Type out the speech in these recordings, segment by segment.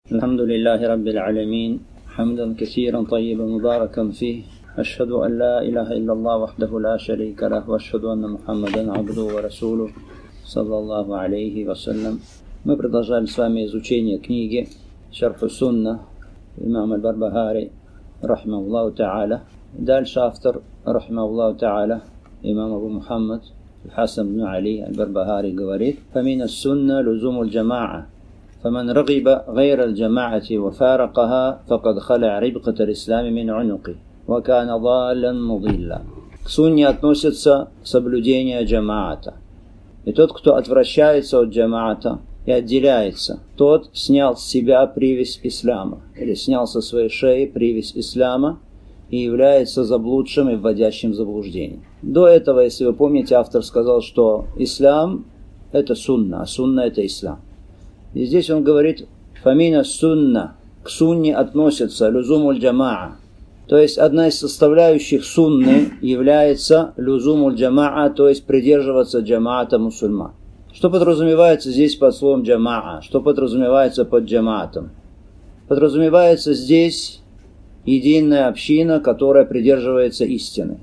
الحمد لله رب العالمين حمدا كثيرا طيبا مباركا فيه أشهد أن لا إله إلا الله وحده لا شريك له وأشهد أن محمدا عبده ورسوله صلى الله عليه وسلم. Мы продолжаем с вами изучение книги Шарх ас-Сунна имама аль-Барбахари рахимахуллаху та'аля. Дальше автор рахимахуллаху та'аля, имам Абу Мухаммад Хасан ибн Али аль-Барбахари говорит: فمن السنة لزوم الجماعة فمن رغب غير الجماعة وفارقها فقد خلع ربقة الإسلام من عنقه وكان ضالا مضلا. К сунне относится соблюдение джамаата. И тот, кто отвращается от джамаата и отделяется, тот снял с себя привязь ислама, или снял со своей шеи привязь ислама и является заблудшим и вводящим в заблуждение. До этого, если вы помните, автор сказал, что ислам – это сунна, а сунна – это ислам. И здесь он говорит: «Фамина сунна», к сунне относится люзумуль джамаа. То есть одна из составляющих сунны является люзумуль джамаа, то есть придерживаться джамаата мусульман. Что подразумевается здесь под словом джамаа? Что подразумевается под джамаатом? Подразумевается здесь единая община, которая придерживается истины.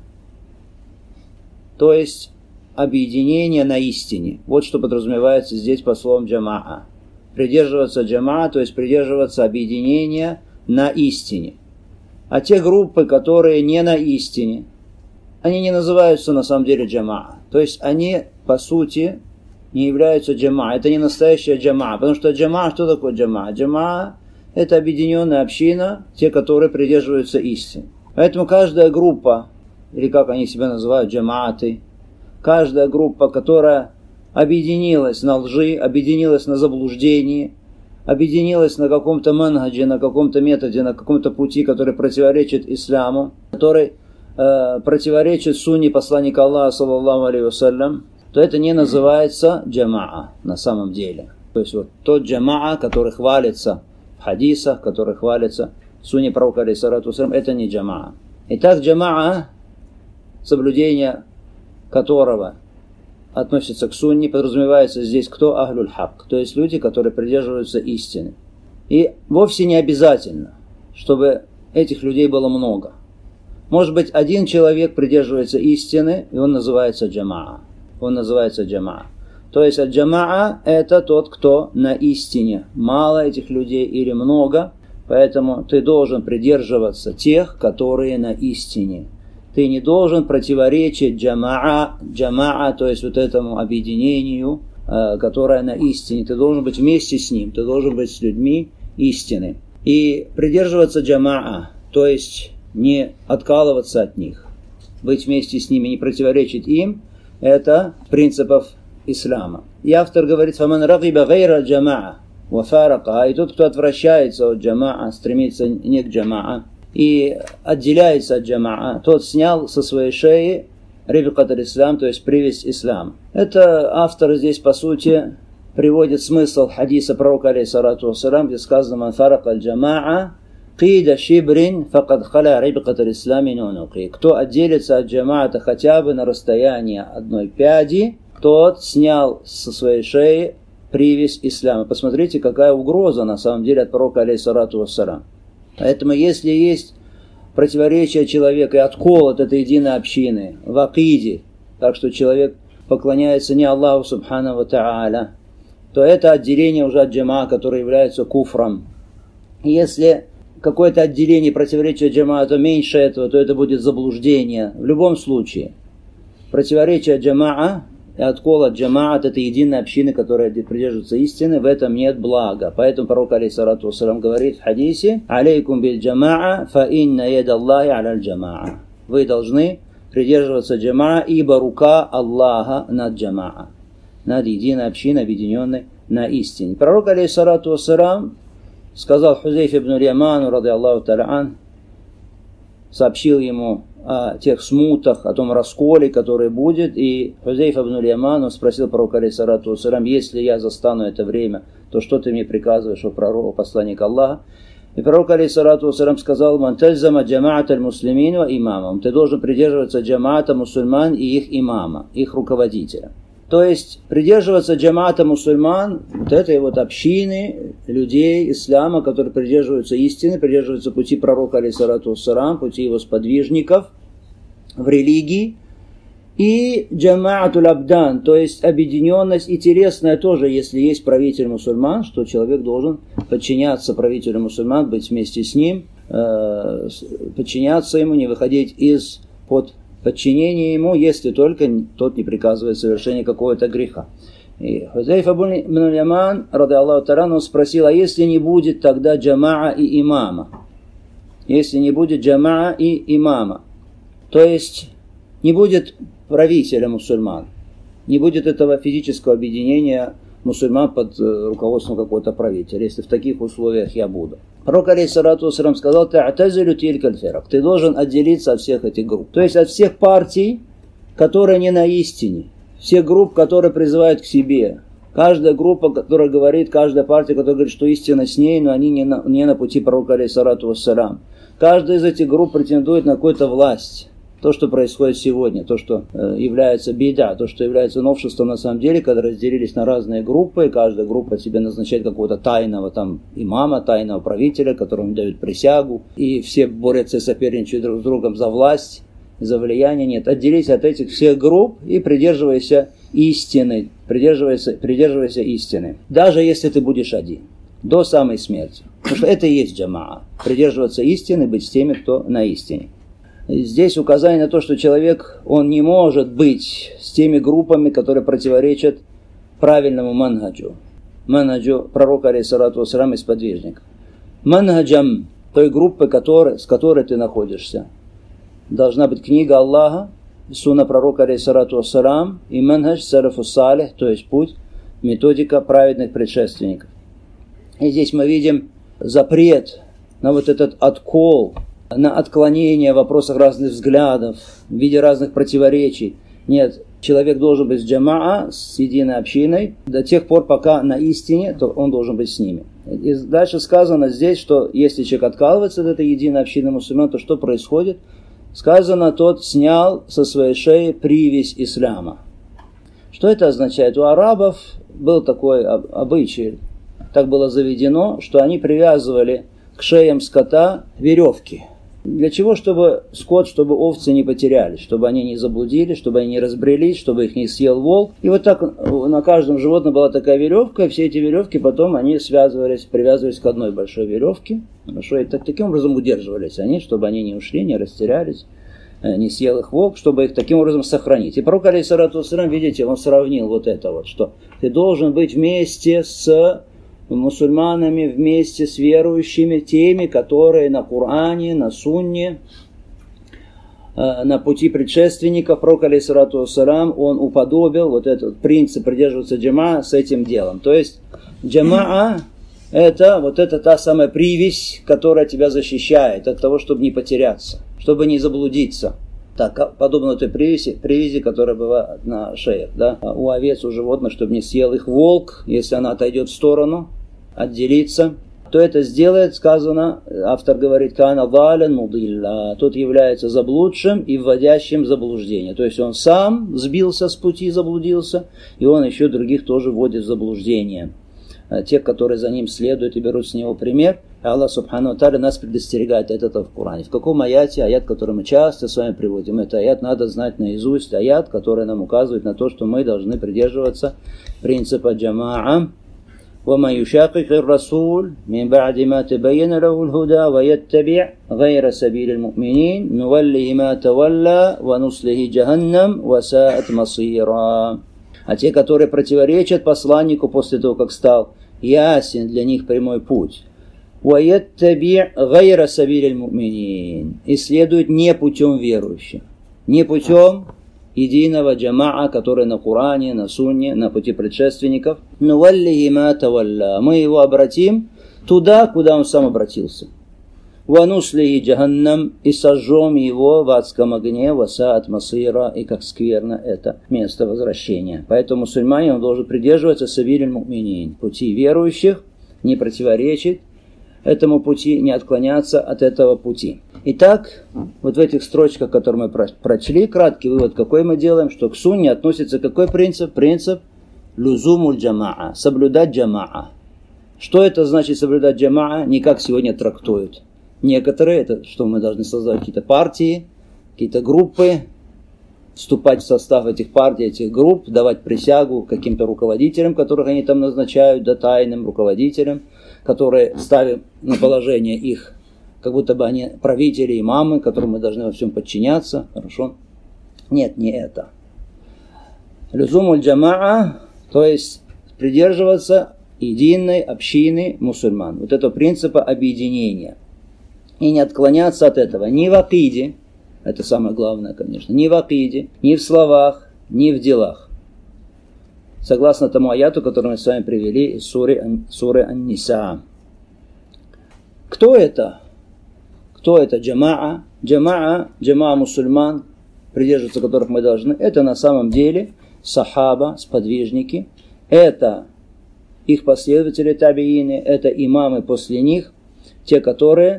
То есть объединение на истине. Вот что подразумевается здесь под словом джамаа. Придерживаться джамаа, то есть придерживаться объединения на истине. А те группы, которые не на истине, они не называются на самом деле джамаа. То есть они, по сути, не являются джамаа. Это не настоящая джамаа. Потому что джамаа, что такое джамаа? Джамаа – это объединенная община, те, которые придерживаются истины. Поэтому каждая группа, или как они себя называют, джамааты, каждая группа, которая объединилась на лжи, объединилась на заблуждении, объединилась на каком-то манхаджи, на каком-то методе, на каком-то пути, который противоречит исламу, который противоречит сунне посланника Аллаха, саллаллаху алейхи вассалям, то это не называется джамаа на самом деле. То есть вот тот джамаа, который хвалится в хадисах, который хвалится в сунне пророка, алейхиссалату вассалям, это не джамаа. Итак, джамаа, соблюдение которого относится к сунне, подразумевается здесь кто? Ахлюль хак, то есть люди, которые придерживаются истины. И вовсе не обязательно, чтобы этих людей было много. Может быть, один человек придерживается истины, и он называется джамаа. Он называется джамаа. То есть аль-джамаа – это тот, кто на истине. Мало этих людей или много, поэтому ты должен придерживаться тех, которые на истине. Ты не должен противоречить джамаа, то есть вот этому объединению, которое на истине. Ты должен быть вместе с ним, ты должен быть с людьми истины. И придерживаться джамаа, то есть не откалываться от них, быть вместе с ними, не противоречить им, это принципов ислама. И автор говорит: «Фаман рагиба гайра джамаа ва фарака», и тот, кто отвращается от джамаа, стремится не к джамаа, и отделяется от джамаа, тот снял со своей шеи рибкат аль-ислам, то есть привязь ислама. Это автор здесь, по сути, приводит смысл хадиса пророка, алейхиссалату вассалям, где сказано: «Ман фарака аль-джамаа кида шибрин факад халя рибкат аль-ислам мин унуки». Кто отделится от джамаата хотя бы на расстояние одной пяди, тот снял со своей шеи привязь ислама. Посмотрите, какая угроза на самом деле от пророка, алейхиссалату вассалям. Поэтому, если есть противоречие человека и откол от этой единой общины в акиде, так что человек поклоняется не Аллаху субхану ва та'аля, то это отделение уже от джамаа, которое является куфром. Если какое-то отделение противоречия джамаату меньше этого, то это будет заблуждение. В любом случае, противоречие джамаа и откол от джамаат – это единая община, которая придерживается истины, в этом нет блага. Поэтому пророк, алейхиссалату вассалям, говорит в хадисе: «Алейкум биль джамаа, фа инна яд Аллахи аля джамаа». Вы должны придерживаться джамаа, ибо рука Аллаха над джамаа, над единой общиной, объединенной на истине. Пророк, алейхиссалату вассалям, сказал Хузейф ибн аль-Яману, ради Аллаху та'аля, сообщил ему о тех смутах, о том расколе, который будет, и Хузейф ибн аль-Яман спросил пророка, алейхиссалату вассалям: «Если я застану это время, то что ты мне приказываешь, о пророке, посланник Аллаха?» И пророк, алейхиссалату вассалям, сказал: «Ман тальзама джамаат аль-муслимин ва имамам». Ты должен придерживаться джамаата мусульман и их имама, их руководителя. То есть придерживаться джамаата мусульман, вот этой вот общины людей ислама, которые придерживаются истины, придерживаются пути пророка, алейхиссалату вассалам, пути его сподвижников в религии. И джамаатуль абдан, то есть объединенность, и телесная тоже, если есть правитель мусульман, что человек должен подчиняться правителю мусульман, быть вместе с ним, подчиняться ему, не выходить из-под подчинения ему, если только тот не приказывает совершение какого-то греха. И Хузайфа ибн аль-Яман, ради Аллаху та'аля, он спросил, а если не будет тогда джамаа и имама? Если не будет джамаа и имама, то есть не будет правителя мусульман, не будет этого физического объединения мусульман под руководством какого-то правителя, если в таких условиях я буду. Пророк, алейхиссалату вассалам, сказал, ты должен отделиться от всех этих групп. То есть от всех партий, которые не на истине. Всех групп, которые призывают к себе. Каждая группа, которая говорит, каждая партия, которая говорит, что истина с ней, но они не на пути пророка, алейхиссалату вассалам. Каждая из этих групп претендует на какую-то власть. То, что происходит сегодня, то, что является беда, то, что является новшеством на самом деле, когда разделились на разные группы, и каждая группа себе назначает какого-то тайного там имама, тайного правителя, которому дают присягу, и все борются и соперничают друг с другом за власть, за влияние. Нет, отделись от этих всех групп и придерживайся истины, придерживайся истины, даже если ты будешь один, до самой смерти. Потому что это и есть джамаа, придерживаться истины, быть с теми, кто на истине. Здесь указание на то, что человек, он не может быть с теми группами, которые противоречат правильному манхаджу пророка, алейхиссалату вассалам, и сподвижников. Манхаджам той группы, с которой ты находишься, должна быть книга Аллаха, сунна пророка, алейхиссалату вассалам, и манхадж салафу салих, то есть путь, методика праведных предшественников. И здесь мы видим запрет на вот этот откол, на отклонение в вопросах разных взглядов, в виде разных противоречий. Нет, человек должен быть с джамаа, с единой общиной, до тех пор, пока на истине, то он должен быть с ними. И дальше сказано здесь, что если человек откалывается от этой единой общины мусульман, то что происходит? Сказано, тот снял со своей шеи привязь ислама. Что это означает? У арабов был такой обычай, так было заведено, что они привязывали к шеям скота веревки. Для чего? Чтобы скот, чтобы овцы не потерялись, чтобы они не заблудились, чтобы они не разбрелись, чтобы их не съел волк. И вот так на каждом животном была такая веревка, и все эти веревки потом они привязывались к одной большой веревке. Хорошо, и таким образом удерживались они, чтобы они не ушли, не растерялись, не съел их волк, чтобы их таким образом сохранить. И пророк, алейхиссалату вассалам, видите, он сравнил вот это вот, что ты должен быть вместе с мусульманами, вместе с верующими, теми, которые на Коране, на Сунне, на пути предшественников, пророк, алейхиссалату вассалам, он уподобил вот этот принцип придерживаться джамаа с этим делом. То есть джамаа это та самая привязь, которая тебя защищает от того, чтобы не потеряться, чтобы не заблудиться. Так, подобно той привязи, которая была на шеях, да? У овец, у животных, чтобы не съел их волк, если она отойдет в сторону, отделиться, то это сделает, сказано, автор говорит, кана далян мудилля, тот является заблудшим и вводящим в заблуждение. То есть он сам сбился с пути, заблудился, и он еще других тоже вводит в заблуждение. Те, которые за ним следуют и берут с него пример. Аллах субхану ва тааля нас предостерегает от этого в Коране. В каком аяте? Аят, который мы часто с вами приводим. Это аят надо знать наизусть. Аят, который нам указывает на то, что мы должны придерживаться принципа джамаа. وَمَنْ يُشَاقِقِ الرَّسُولِ مِنْ بَعْدِ مَا تَبَيَّنَ لَهُ الْهُدَى وَيَتَّبِعْ غَيْرَ سَبِيلِ الْمُؤْمِنِينَ نُوَلِّهِ مَا تَوَلَّى وَنُصْلِهِ جَهَنَّمَ وَسَاءَتْ مَصِيرًا. А те, которые противоречат посланнику после того, как стал ясен для них прямой путь, وَيَتَّبِعْ غَيْرَ سَبِيلِ الْمُؤْمِنِينَ, и следует не путем верующих, не путем единого джамаа, который на Коране, на Сунне, на пути предшественников. نُوَلِّهِ مَا تَوَلَّى, мы его обратим туда, куда он сам обратился. وَنُصْلِهِ جَهَنَّمَ, и сожжем его в адском огне, وَسَاءَتْ مَصِيرًا, и как скверно это место возвращения. Поэтому мусульманин должен придерживаться сабиль му'минин, пути верующих, не противоречить этому пути, не отклоняться от этого пути. Итак, вот в этих строчках, которые мы прочли, краткий вывод, какой мы делаем, что к сунне относится какой принцип? Принцип люзумуль джамаа, соблюдать джамаа. Что это значит соблюдать джамаа? Не как сегодня трактуют. Некоторые, это что мы должны создать какие-то партии, какие-то группы, вступать в состав этих партий, этих групп, давать присягу каким-то руководителям, которых они там назначают, да, тайным руководителям, которые ставят на положение их, как будто бы они правители, имамы, которым мы должны во всем подчиняться. Хорошо? Нет, не это. Люзумуль джамаа, то есть придерживаться единой общины мусульман. Вот этого принципа объединения. И не отклоняться от этого ни в акиде, это самое главное, конечно, ни в акиде, ни в словах, ни в делах. Согласно тому аяту, который мы с вами привели из суры Ан-Ниса. Кто это? Кто это джамаа? Джамаа мусульман, придерживаться которых мы должны. Это на самом деле сахаба, сподвижники. Это их последователи табиины, это имамы после них, те, которые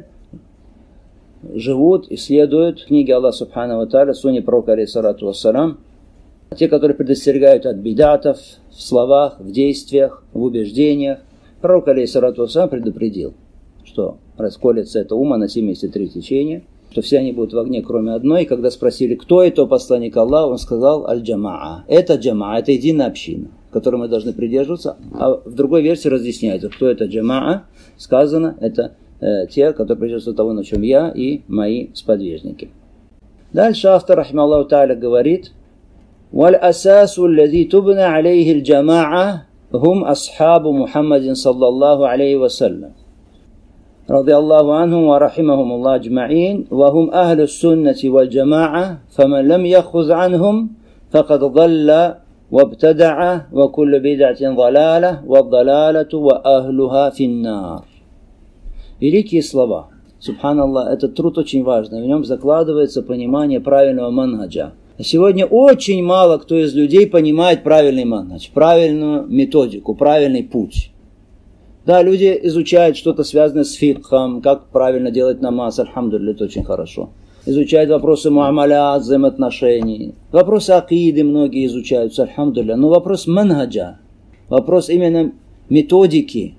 живут и следуют книге Аллаха Субхану ва Тааля, сунне пророка алейхиссалату вассалям, те, которые предостерегают от бидатов в словах, в действиях, в убеждениях. Пророк алейхиссалату вассалям предупредил, что расколется это умма на 73 течения, что все они будут в огне, кроме одной. И когда спросили, кто это посланник Аллаха, он сказал аль-джамаа. Это джамаа, это единая община, которой мы должны придерживаться. А в другой версии разъясняется, кто это джамаа. Сказано, это те, которые придерживаются того, на чем я и мои сподвижники. Дальше автор, рахималлаху тааля, говорит: «Валь-асасу аллази тубна алейхи аль-джамаа хум асхабу Мухаммадин саллаллаху алейхи вассалям. رضي الله عنهم ورحمهم الله أجمعين وهم أهل السنة والجماعة فمن لم يأخذ عنهم فقد ضل وابتدع وكل بدعة ضلالة والضلالة وأهلها في النار». Великие слова. Субханаллах, этот труд очень важный. В нем закладывается понимание правильного манхаджа. А сегодня очень мало кто из людей понимает правильный манхадж, правильную методику, правильный путь. Да, люди изучают что-то связанное с фикхом, как правильно делать намаз, альхамдулилля, это очень хорошо. Изучают вопросы муамалят, взаимоотношений. Вопросы акиды многие изучаются, альхамдулилля. Но вопрос манхаджа, вопрос именно методики,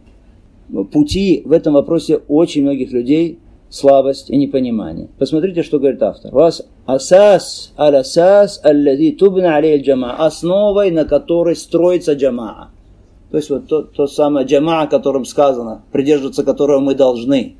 пути, в этом вопросе очень многих людей слабость и непонимание. Посмотрите, что говорит автор. «Вас асас аль-асас аллади тубна алейхи джамаа», основой, на которой строится джамаа. То есть вот то самое джамаа, о котором сказано, придерживаться которого мы должны.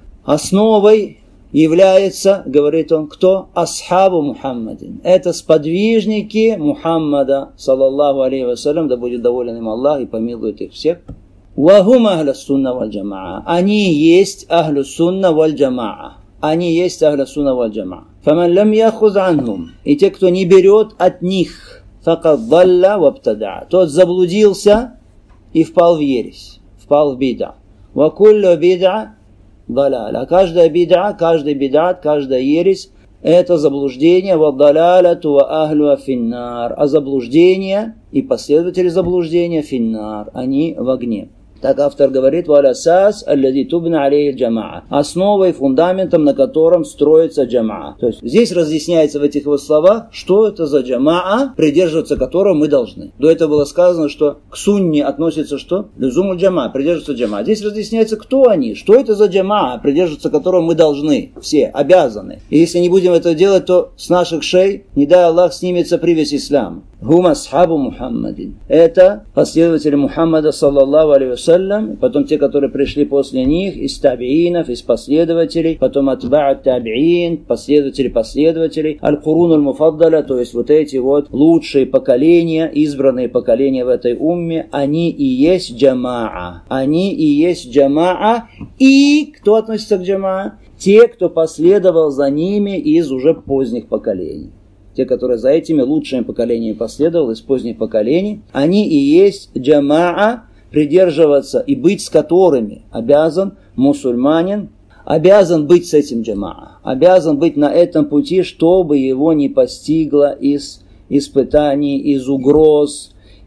Основой является, говорит он, кто? Асхабу Мухаммадин. Это сподвижники Мухаммада, саллаллаху алейхи вассалям, да будет доволен им Аллах и помилует их всех. Вахум ахля сунна валь джамаа. Они есть ахлю сунна валь джамаа. Они есть ахлю сунна валь джамаа. Фаман лам яхуз анхум. И те, кто не берет от них, факад далла вабтада. Тот заблудился и впал в ересь, впал в бида. Ва куллю бида далаля. Каждая бида, каждый бидат, каждая ересь — это заблуждение. Ва далаляту ва ахлю финнар. А заблуждение и последователи заблуждения финнар. Они в огне. Так автор говорит: «Валясас аллади тубна алейхи джамаа». Основой, фундаментом, на котором строится джамаа. То есть здесь разъясняется в этих его словах, что это за джамаа, придерживаться которого мы должны. До этого было сказано, что к сунне относится что? Люзумуль джамаа, придерживаться джамаа. Здесь разъясняется, кто они, что это за джамаа, придерживаться которого мы должны, все, обязаны. И если не будем этого делать, то с наших шей, не дай Аллах, снимется привязь ислама. Хум асхабу Мухаммадин. Это последователи Мухаммада, саллаллаху алейхи вассалям, потом те, которые пришли после них, из табиинов, из последователей, потом атба'ат табиин, последователей, аль-Курун аль-Муфаддаля, то есть вот эти вот лучшие поколения, избранные поколения в этой умме, они и есть джамаа. Они и есть джамаа. И кто относится к джамаа? Те, кто последовал за ними из уже поздних поколений. Те, которые за этими лучшими поколениями последовал из поздних поколений, они и есть джамаа, придерживаться и быть с которыми обязан мусульманин, обязан быть с этим джамаа, обязан быть на этом пути, чтобы его не постигло из испытаний, из угроз,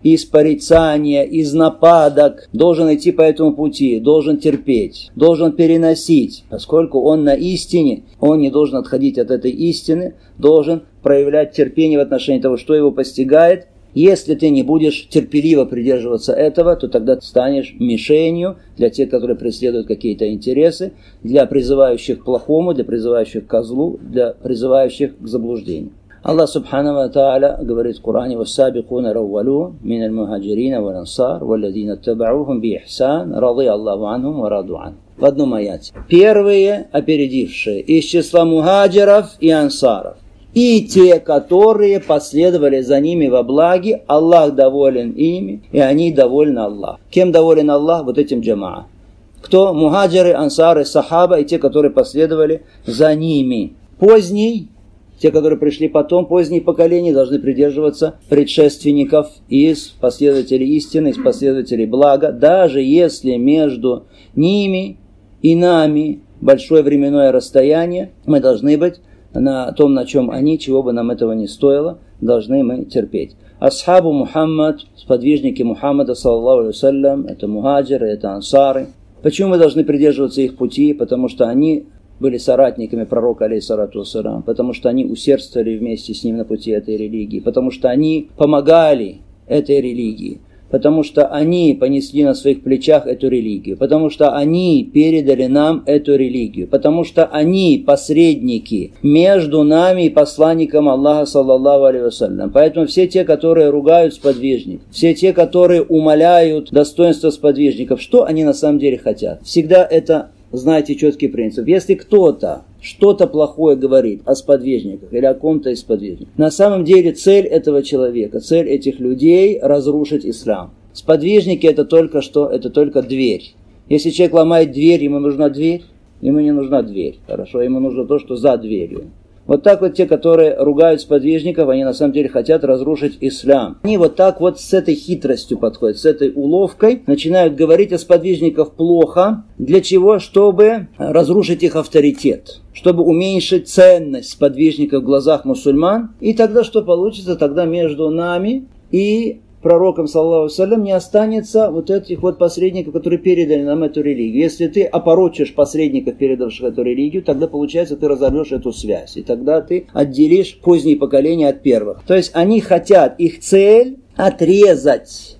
из порицания, из нападок, должен идти по этому пути, должен терпеть, должен переносить. Поскольку он на истине, он не должен отходить от этой истины, должен проявлять терпение в отношении того, что его постигает. Если ты не будешь терпеливо придерживаться этого, то тогда ты станешь мишенью для тех, которые преследуют какие-то интересы, для призывающих к плохому, для призывающих к козлу, для призывающих к заблуждению. Аллах Субхану ва Тааля говорит в Коране: «Вассабикуна раввалун миналь мухаджирина валь ансар, валладина табаухум би ихсан, рады Аллаху анхум ва раду ан». В одном аяте. Первые опередившие из числа мухаджиров и ансаров. И те, которые последовали за ними во благе, Аллах доволен ими, и они довольны Аллах. Кем доволен Аллах? Вот этим джамаа. Кто? Мухаджиры, ансары, сахаба и те, которые последовали за ними. Поздний, те, которые пришли потом, поздние поколения должны придерживаться предшественников из последователей истины, из последователей блага, даже если между ними и нами большое временное расстояние, мы должны быть на том, на чем они, чего бы нам этого не стоило, должны мы терпеть. Асхабу Мухаммад, сподвижники Мухаммада, саллаллаху алейхи вассалям, это мухаджиры, это ансары. Почему мы должны придерживаться их пути? Потому что они были соратниками пророка, алейхиссалату вассалям, потому что они усердствовали вместе с ним на пути этой религии, потому что они помогали этой религии, потому что они понесли на своих плечах эту религию, потому что они передали нам эту религию, потому что они посредники между нами и посланником Аллаха, саллаллаху алейхи вассалям. Поэтому все те, которые ругают сподвижников, все те, которые умаляют достоинство сподвижников, что они на самом деле хотят? Всегда это, знаете, четкий принцип. Если кто-то что-то плохое говорит о сподвижниках или о ком-то из сподвижников, на самом деле цель этого человека, цель этих людей – разрушить ислам. Сподвижники – это только что? Это только дверь. Если человек ломает дверь, ему нужна дверь? Ему не нужна дверь. Хорошо, ему нужно то, что за дверью. Вот так вот те, которые ругают сподвижников, они на самом деле хотят разрушить ислам. Они вот так вот с этой хитростью подходят, с этой уловкой, начинают говорить о сподвижниках плохо. Для чего? Чтобы разрушить их авторитет, чтобы уменьшить ценность сподвижников в глазах мусульман. И тогда что получится? Тогда между нами и пророком, саллаллаху алейхи вассалям, не останется вот этих вот посредников, которые передали нам эту религию. Если ты опорочишь посредников, передавших эту религию, тогда получается, ты разорвешь эту связь. И тогда ты отделишь поздние поколения от первых. То есть они хотят, их цель отрезать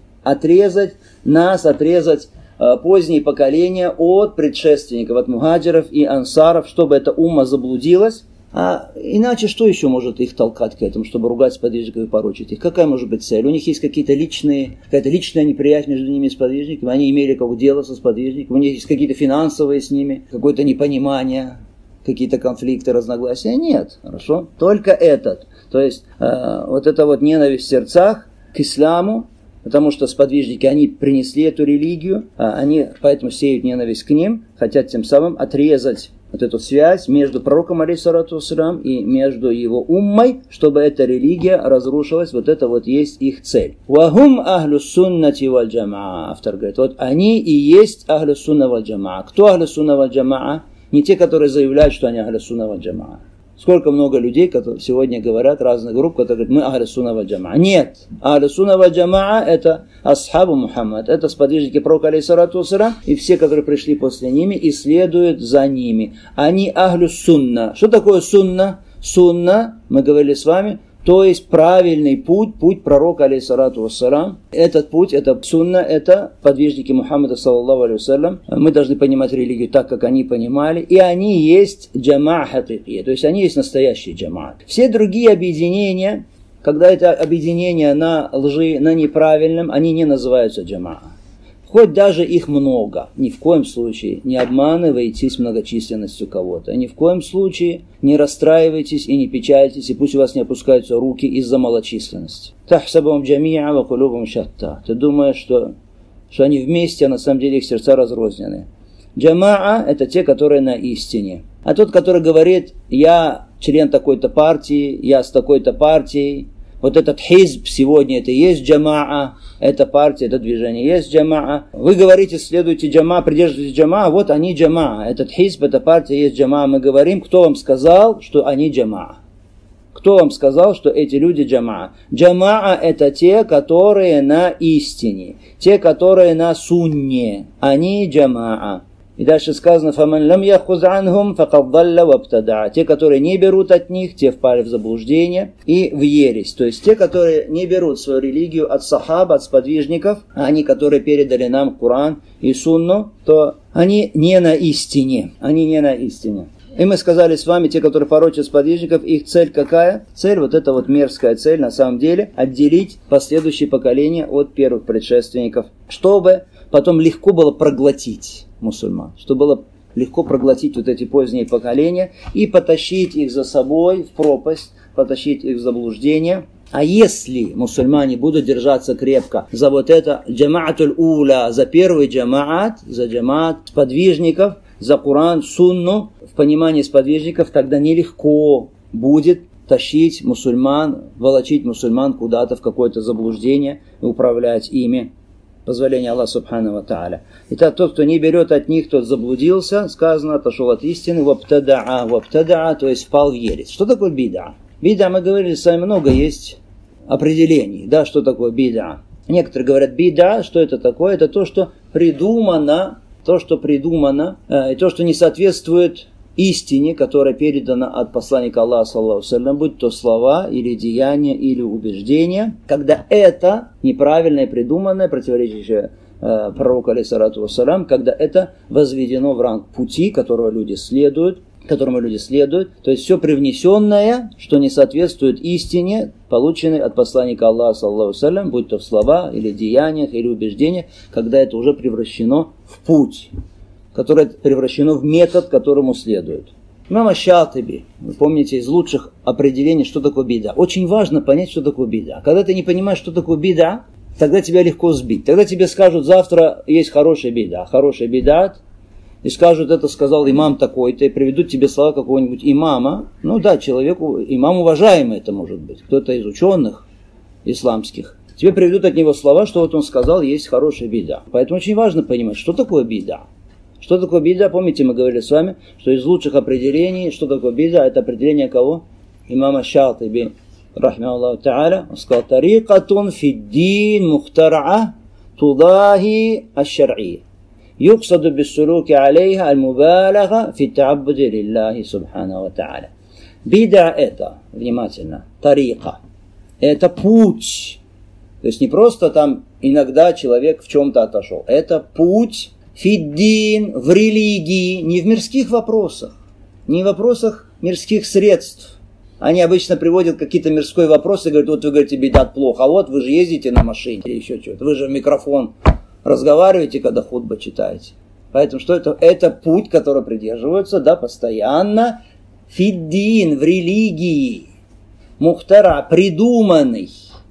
нас, отрезать поздние поколения от предшественников, от мухаджиров и ансаров, чтобы эта умма заблудилась. А иначе что еще может их толкать к этому, чтобы ругать сподвижников и порочить их? Какая может быть цель? У них есть какая-то личная неприязнь между ними и сподвижниками, они имели какое-то дело со сподвижниками, у них есть какие-то финансовые с ними, какое-то непонимание, какие-то конфликты, разногласия. Нет, хорошо? Только этот. То есть вот эта вот ненависть в сердцах к исламу, потому что сподвижники, они принесли эту религию, они поэтому сеют ненависть к ним, хотят тем самым отрезать вот эту связь между пророком, алейхиссалату вассалям, и между его уммой, чтобы эта религия разрушилась. Вот это вот есть их цель. «Вахум ахлю суннати валь джамаа». Автор говорит, вот они и есть ахлю сунна валь джамаа. Кто ахлю сунна валь джамаа? Не те, которые заявляют, что они ахлю сунна валь джамаа. Сколько много людей, которые сегодня говорят, разных групп, которые говорят, мы ахлю сунна валь джамаа. Нет. Ахлю сунна валь джамаа это асхабу Мухаммад, это сподвижники пророка, алейхиссалату вассалям, и все, которые пришли после ними и следуют за ними. Они ахлю сунна. Что такое сунна? Сунна, мы говорили с вами, то есть правильный путь пророка, алейхиссалату вассалям. Этот путь, это сунна, это подвижники Мухаммада, саллаллаху алейхи вассалям. Мы должны понимать религию так, как они понимали. И они есть джамаа хакикия, то есть они есть настоящий джамаат. Все другие объединения, когда это объединение на лжи, на неправильном, они не называются джамаа. Хоть даже их много, ни в коем случае не обманывайтесь многочисленностью кого-то. Ни в коем случае не расстраивайтесь и не печальтесь, и пусть у вас не опускаются руки из-за малочисленности. Тахсабум джамиа ва кулубум шатта. Ты думаешь, что они вместе, а на самом деле их сердца разрознены. Джамаа – это те, которые на истине. А тот, который говорит, я член такой-то партии, я с такой-то партией, вот этот хизб сегодня это и есть джамаа, эта партия, это движение есть джамаа. Вы говорите, следуйте джамаа, придерживайтесь джамаа, вот они джамаа. Этот хизб, эта партия есть джамаа. Мы говорим, кто вам сказал, что они джамаа? Кто вам сказал, что эти люди джамаа? Джамаа – это те, которые на истине, те, которые на сунне. Они джамаа. И дальше сказано: «Фаман лам яхуз анхум факад далля вабтадаа». Те, которые не берут от них, те впали в заблуждение и в ересь. То есть те, которые не берут свою религию от сахаба, от сподвижников, а они, которые передали нам Коран и Сунну, то они не на истине. Они не на истине. И мы сказали с вами, те, которые порочат сподвижников, их цель какая? Цель, вот эта вот мерзкая цель, на самом деле, отделить последующие поколения от первых предшественников, чтобы потом легко было проглотить мусульман, чтобы было легко проглотить вот эти поздние поколения и потащить их за собой в пропасть, потащить их в заблуждение. А если мусульмане будут держаться крепко за вот это джамаатуль уля, за первый джамаат, за джамаат сподвижников, за Коран, Сунну, в понимании сподвижников, тогда нелегко будет тащить мусульман, волочить мусульман куда-то в какое-то заблуждение и управлять ими. Позволение Аллаха Субхану ва Тааля. Итак, тот, кто не берет от них, тот заблудился, сказано, отошел от истины, вабтадаа, то есть впал в ересь. Что такое бида? Бида, мы говорили с вами, много есть определений, да, что такое бида. Некоторые говорят, бида, что это такое? Это то, что придумано, и то, что не соответствует истине, которая передана от посланника Аллаха, саллаллаху алейхи ва саллям, будь то слова, или деяния, или убеждения, когда это неправильное, придуманное, противоречащее пророку, алейхиссалату вассалям, когда это возведено в ранг пути, которому люди следуют, то есть все привнесенное, что не соответствует истине, полученной от посланника Аллаха, саллаллаху алейхи ва саллям, будь то в слова, или деяниях, или убеждениях, когда это уже превращено в путь, которое превращено в метод, которому следует. Имам аш-Шатиби, вы помните, из лучших определений, что такое бида. Очень важно понять, что такое бида. Когда ты не понимаешь, что такое бида, тогда тебя легко сбить. Тогда тебе скажут, завтра есть хорошая бидат, и скажут, это сказал имам такой-то, и приведут тебе слова какого-нибудь имама. Ну да, имам уважаемый это может быть, кто-то из ученых исламских. Тебе приведут от него слова, что вот он сказал, есть хорошая бида. Поэтому очень важно понимать, что такое бида. Что такое бида? Помните, мы говорили с вами, что из лучших определений, что такое бида, это определение кого? Имама Шатиби, рахмахуллаху та'аля, он сказал, тарикатун фиддин мухтара'а тудахи аш-шар'ия. Юксаду биссулуки алейха аль-мубалага фи та'аббуди лиллахи субхану ва та'аля. Бида это, внимательно, тарика, это путь. То есть не просто там иногда человек в чем-то отошел. Это путь фиддин, в религии, не в мирских вопросах, не в вопросах мирских средств. Они обычно приводят какие-то мирские вопросы и говорят, вот вы говорите, бидат плохо, а вот вы же ездите на машине или еще что-то, вы же в микрофон разговариваете, когда хутба читаете. Поэтому что это? Это путь, который придерживаются, да, постоянно. Фиддин, в религии. Мухтара, придуманный.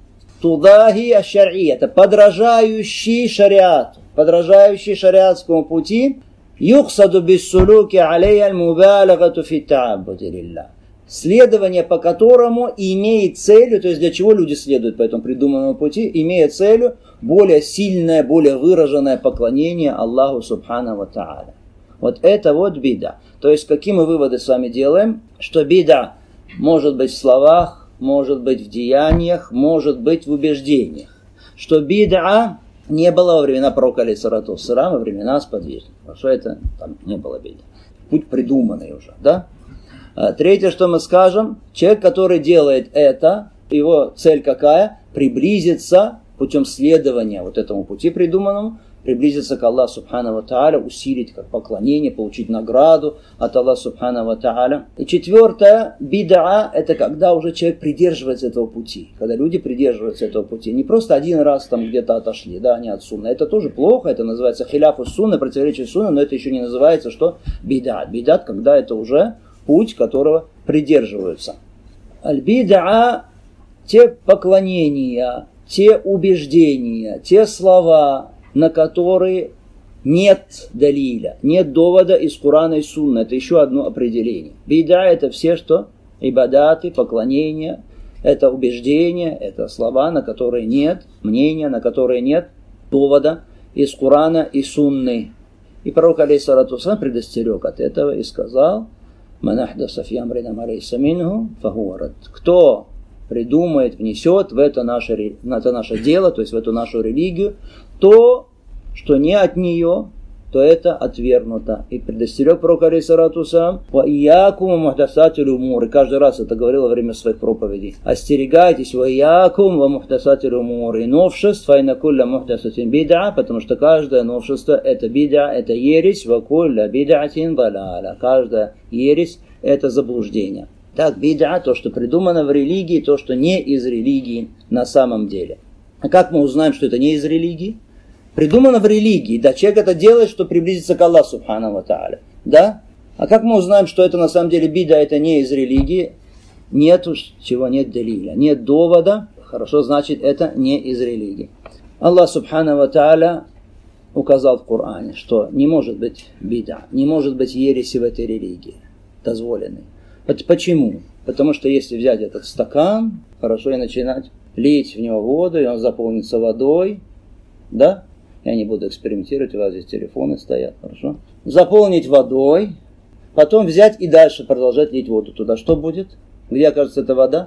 Тудахи аш-шар'и, это подражающий шариату, подражающий шариатскому пути. Юхсаду биссулуки алейя аль-мубалагату фи та'аббуди лиллах. Следование по которому имеет целью, то есть для чего люди следуют по этому придуманному пути, имеет целью более сильное, более выраженное поклонение Аллаху Субхану ва Тааля. Вот это вот бида. То есть какие мы выводы с вами делаем? Что бида может быть в словах, может быть в деяниях, может быть в убеждениях. Что бида не было во времена пророка, алейхиссалату вассалям, во времена сподвижников. Что это? Там не было бида. Путь придуманный уже, да? Третье, что мы скажем, человек, который делает это, его цель какая? Приблизиться путем следования вот этому пути придуманному, приблизиться к Аллаху Субхану ва Тааля, усилить как поклонение, получить награду от Аллаха Субхану ва Тааля. И четвертое, бид'a, это когда уже человек придерживается этого пути, когда люди придерживаются этого пути. Не просто один раз там где-то отошли, да, они от сунны. Это тоже плохо, это называется хиляфу сунны, противоречие сунны, но это еще не называется, что бид'ат. Бид'ат, когда это уже путь, которого придерживаются. Аль-бид'a, те поклонения, те убеждения, те слова, на которые нет далиля, нет довода из Корана и Сунны. Это еще одно определение. Бид'a это все, что ибадаты, поклонения, это убеждения, это слова, на которые нет мнения, на которые нет довода из Корана и Сунны. И пророк, алейхиссалату вассалям, предостерег от этого и сказал, «Ман ахдаса фи амрина ма лейса минху фахуа рад». Кто придумает, внесет в это наше дело, то есть в эту нашу религию, то, что не от нее, то это отвергнуто. И предостерег пророк алейхиссалату вассалям: «Ва иякум ва мухдасатиль умур». И каждый раз это говорил во время своих проповедей. Остерегайтесь, ва иякум ва мухдасатиль умур. И новшеств, файна кулля мухдасатин бид'a, потому что каждое новшество это бид'a, это ересь, ва кулля бид'атин далаля. Каждая ересь это заблуждение. Так, бид'a, то, что придумано в религии, то, что не из религии на самом деле. А как мы узнаем, что это не из религии? Придумано в религии, да, человек это делает, чтобы приблизиться к Аллаху субхану ва тааля, да? А как мы узнаем, что это на самом деле бида, это не из религии? Нету, чего нет далиля, нет довода, хорошо, значит это не из религии. Аллах субхану ва тааля указал в Коране, что не может быть бида, не может быть ереси в этой религии, дозволенной. Почему? Потому что если взять этот стакан, хорошо, и начинать лить в него воду, и он заполнится водой, да? Я не буду экспериментировать, у вас здесь телефоны стоят, хорошо? Заполнить водой, потом взять и дальше продолжать лить воду туда. Что будет? Где окажется эта вода?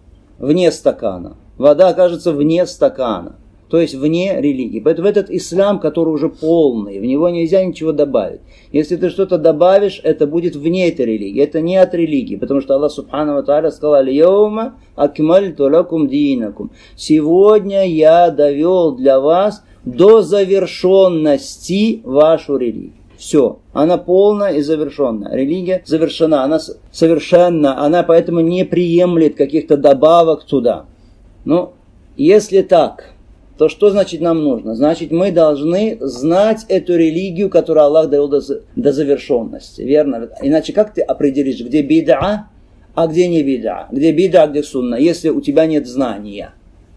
Вне стакана. Вода окажется вне стакана, то есть вне религии. Поэтому этот ислам, который уже полный, в него нельзя ничего добавить. Если ты что-то добавишь, это будет вне этой религии. Это не от религии, потому что Аллах субхану ва тааля сказал: «Аль-йаума акмальту лакум динакум». Сегодня я довел для вас до завершенности вашу религию. Все. Она полная и завершенная. Религия завершена. Она совершенна. Она поэтому не приемлет каких-то добавок туда. Ну, если так, то что значит нам нужно? Значит, мы должны знать эту религию, которую Аллах довел до завершенности. Верно? Иначе как ты определишь, где бид'a, а где не бид'a? Где бид'a, а где сунна, если у тебя нет знания?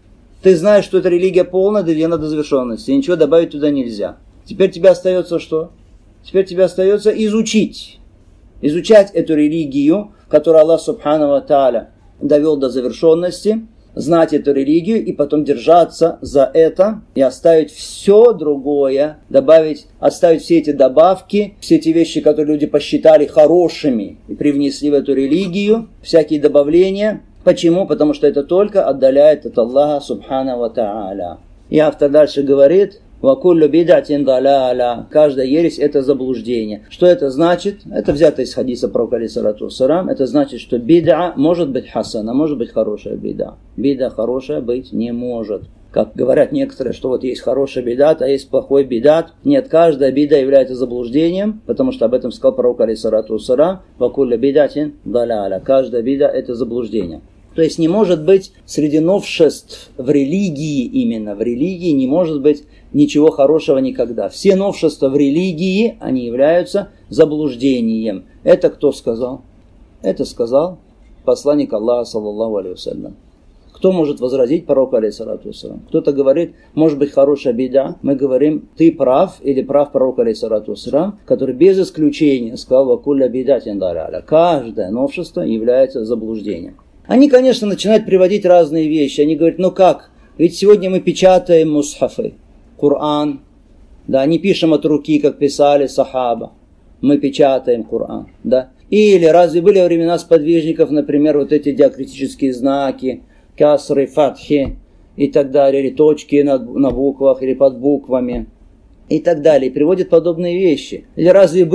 Ты знаешь, что эта религия полная, доведена до завершенности, и ничего добавить туда нельзя. Теперь тебе остается что? Теперь тебе остается изучить. Изучать эту религию, которую Аллах субхану ва тааля довел до завершенности, знать эту религию и потом держаться за это и оставить все другое, оставить все эти добавки, все эти вещи, которые люди посчитали хорошими и привнесли в эту религию, всякие добавления. Почему? Потому что это только отдаляет от Аллаха субхану ва тааля. И автор дальше говорит: «Ва куллю бид'атин далаля». Каждая ересь это заблуждение. Что это значит? Это взято из хадиса пророка алейхиссалату вассалям. Это значит, что бид'a может быть хасана, может быть хорошая бида. Бида хорошая быть не может. Как говорят некоторые, что вот есть хороший бидат, а есть плохой бидат. Нет, каждая бида является заблуждением, потому что об этом сказал пророк алейхиссалату вассалям: «Ва куллю бид'атин далаля». Каждая бида это заблуждение. То есть не может быть среди новшеств в религии, именно в религии, не может быть ничего хорошего никогда. Все новшества в религии, они являются заблуждением. Это кто сказал? Это сказал посланник Аллаха, саллаллаху алейхи вассалям. Кто может возразить пророку, алейхиссалату вассалям? Кто-то говорит, может быть хорошая бида. Мы говорим, ты прав или прав пророк, алейхиссалату вассалям, который без исключения сказал: «Ва кулля бид'атин далаля». Каждое новшество является заблуждением. Они, конечно, начинают приводить разные вещи. Они говорят: ну как? Ведь сегодня мы печатаем мусхафы, Коран. Да, не пишем от руки, как писали сахаба. Мы печатаем Коран. Да. Или разве были во времена сподвижников, например, вот эти диакритические знаки, касры, фатхи и так далее, или точки на буквах, или под буквами, и так далее. И приводят подобные вещи. Или разве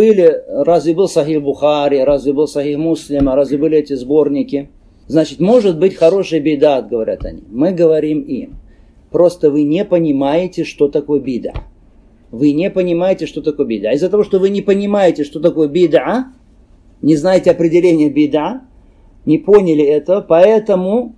был Сахих Бухари, разве был Сахих Муслима, разве были эти сборники? Значит, может быть хороший бидат, говорят они. Мы говорим им: просто вы не понимаете, что такое бида. Вы не понимаете, что такое бида. Из-за того, что вы не понимаете, что такое бида, не знаете определения бида, не поняли этого, поэтому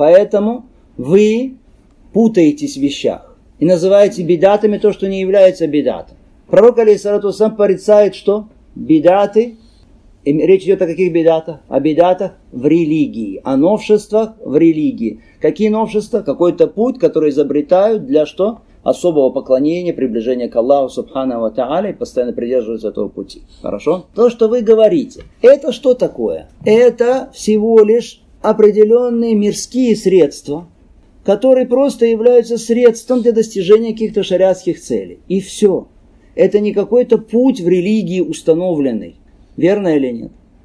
вы путаетесь в вещах и называете бидатами то, что не является бидатом. Пророк, алейхиссалату вассалям, порицает, что бидаты. И речь идет о каких бидатах? О бидатах в религии, о новшествах в религии. Какие новшества? Какой-то путь, который изобретают для что? Особого поклонения, приближения к Аллаху субхану ва тааля, и постоянно придерживаются этого пути. Хорошо? То, что вы говорите, это что такое? Это всего лишь определенные мирские средства, которые просто являются средством для достижения каких-то шариатских целей. И все. Это не какой-то путь в религии установленный. Верно или нет?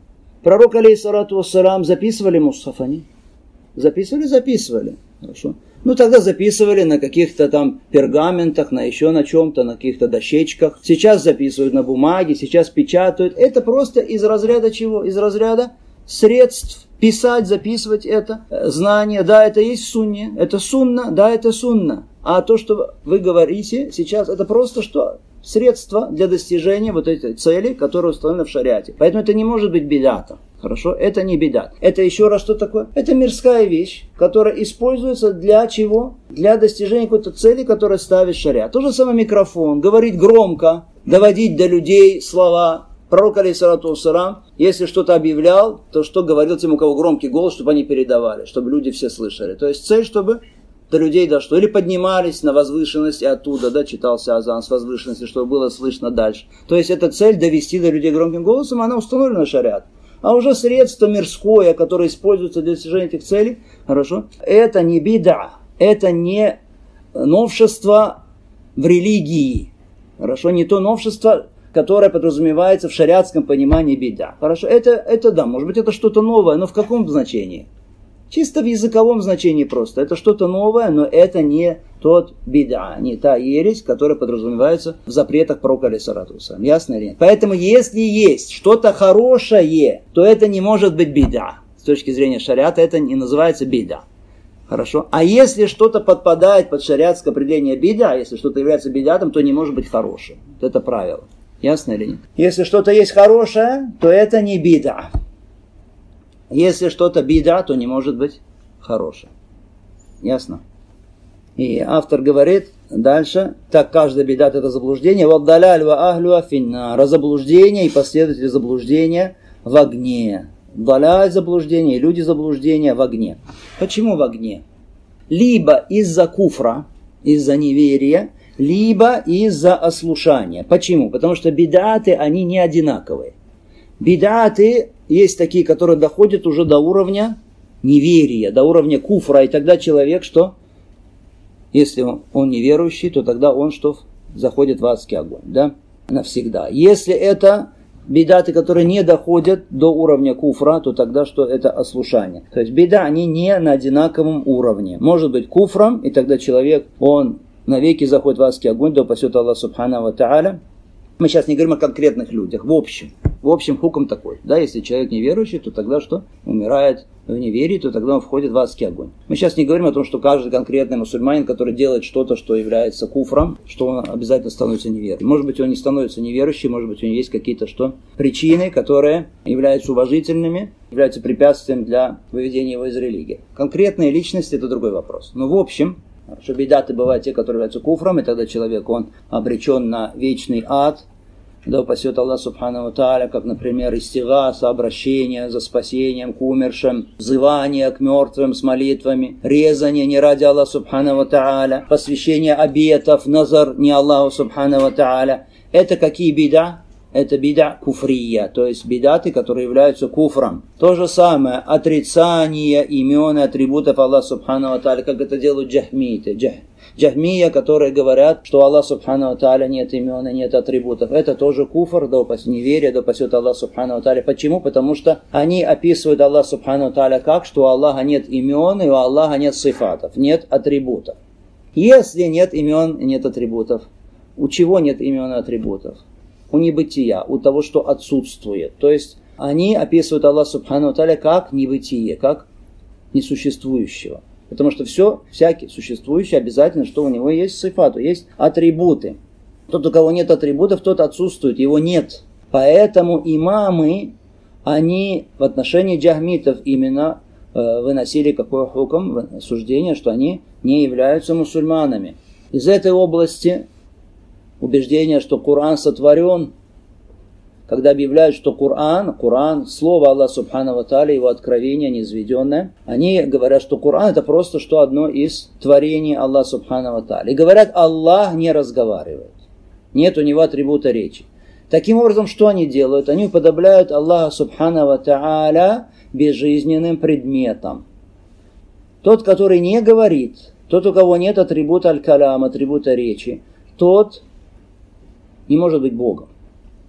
Пророк, алейхиссалату вассалам, записывали мусхаф они? Записывали. Хорошо. Ну, тогда записывали на каких-то там пергаментах, на еще на чем-то, на каких-то дощечках. Сейчас записывают на бумаге, сейчас печатают. Это просто из разряда чего? Из разряда средств писать, записывать это знание. Да, это есть сунне. Это сунна, да, это сунна. А то, что вы говорите сейчас, это просто что? Средство для достижения вот этой цели, которая установлена в шариате. Поэтому это не может быть бидатом. Хорошо? Это не бидат. Это еще раз что такое? Это мирская вещь, которая используется для чего? Для достижения какой-то цели, которую ставит шариат. То же самое микрофон. Говорить громко, доводить до людей слова. Пророк, алейхиссалату вассалам, если что-то объявлял, то что говорил тем, у кого громкий голос, чтобы они передавали, чтобы люди все слышали. То есть цель, чтобы до людей дошло. Или поднимались на возвышенность и оттуда, да, читался азан с возвышенности, чтобы было слышно дальше. То есть эта цель довести до людей громким голосом, она установлена шариат. А уже средство мирское, которое используется для достижения этих целей, хорошо, это не бида, это не новшество в религии. Хорошо, не то новшество, которое подразумевается в шариатском понимании бида. Хорошо, это да, может быть это что-то новое, но в каком значении? Чисто в языковом значении просто. Это что-то новое, но это не тот бида, не та ересь, которая подразумевается в запретах пророка, алейхиссалату вассалам. Ясно или нет? Поэтому, если есть что-то хорошее, то это не может быть бида. С точки зрения шариата это не называется бида. Хорошо? А если что-то подпадает под шариатское определение бида, если что-то является бидатом, то не может быть хорошим. Это правило. Ясно или нет? Если что-то есть хорошее, то это не бида. Если что-то бида, то не может быть хорошее. Ясно? И автор говорит дальше, так каждая бидат это заблуждение, ваддаляль ва ахлюа финна, разоблуждение и последователи заблуждения в огне. Даляль заблуждение, люди заблуждения в огне. Почему в огне? Либо из-за куфра, из-за неверия, либо из-за ослушания. Почему? Потому что бидаты, они не одинаковые. Бидаты есть такие, которые доходят уже до уровня неверия, до уровня куфра. И тогда человек что? Если он неверующий, то тогда он что? Заходит в адский огонь. Да? Навсегда. Если это бидаты, которые не доходят до уровня куфра, то тогда что? Это ослушание. То есть бида, они не на одинаковом уровне. Может быть куфром, и тогда человек, он навеки заходит в адский огонь, да упасет Аллах субхану ва тааля. Мы сейчас не говорим о конкретных людях, в общем хукм такой. Да, если человек неверующий, то тогда что? Умирает в неверии, то тогда он входит в адский огонь. Мы сейчас не говорим о том, что каждый конкретный мусульманин, который делает что-то, что является куфром, что он обязательно становится неверующим. Может быть, он не становится неверующим, может быть, у него есть какие-то причины, которые являются уважительными, являются препятствием для выведения его из религии. Конкретные личности – это другой вопрос. Но в общем, что бидаты бывают те, которые являются куфром, и тогда человек, он обречен на вечный ад. Да упасет Аллах субхану ва тааля, как, например, истигаса, обращение за спасением к умершим, взывание к мертвым с молитвами, резание не ради Аллаха субхану ва тааля, посвящение обетов, назар не Аллаху субхану ва тааля. Это какие бида? Это бида куфрия, то есть бидаты, которые являются куфром. То же самое, отрицание имен и атрибутов Аллаха субхану ва тааля, как это делают джахмиты. Джахмия, которые говорят, что Аллах субхану ва тааля нет имен и нет атрибутов. Это тоже куфр, да упасет неверие, да упасет Аллах субхану ва тааля. Почему? Потому что они описывают Аллах субхану ва тааля как, что у Аллаха нет имен и у Аллаха нет сифатов, нет атрибутов. Если нет имен и нет атрибутов, у чего нет имен и атрибутов? У небытия, у того, что отсутствует. То есть они описывают Аллах субхану ва тааля как небытие, как несуществующего. Потому что всякий существующий обязательно, что у него есть сифату, есть атрибуты. Тот, у кого нет атрибутов, тот отсутствует, его нет. Поэтому имамы, они в отношении джахмитов именно выносили какой хукм, суждение, что они не являются мусульманами. Из этой области убеждение, что Коран сотворен, когда объявляют, что Коран, слово Аллаха субхану ва тааля, его откровение низведенное, они говорят, что Коран это просто что одно из творений Аллаха субхану ва тааля. И говорят, Аллах не разговаривает. Нет у него атрибута речи. Таким образом, что они делают? Они уподобляют Аллаха субхану ва тааля безжизненным предметом. Тот, который не говорит, тот, у кого нет атрибута аль-калам, атрибута речи, тот не может быть Богом.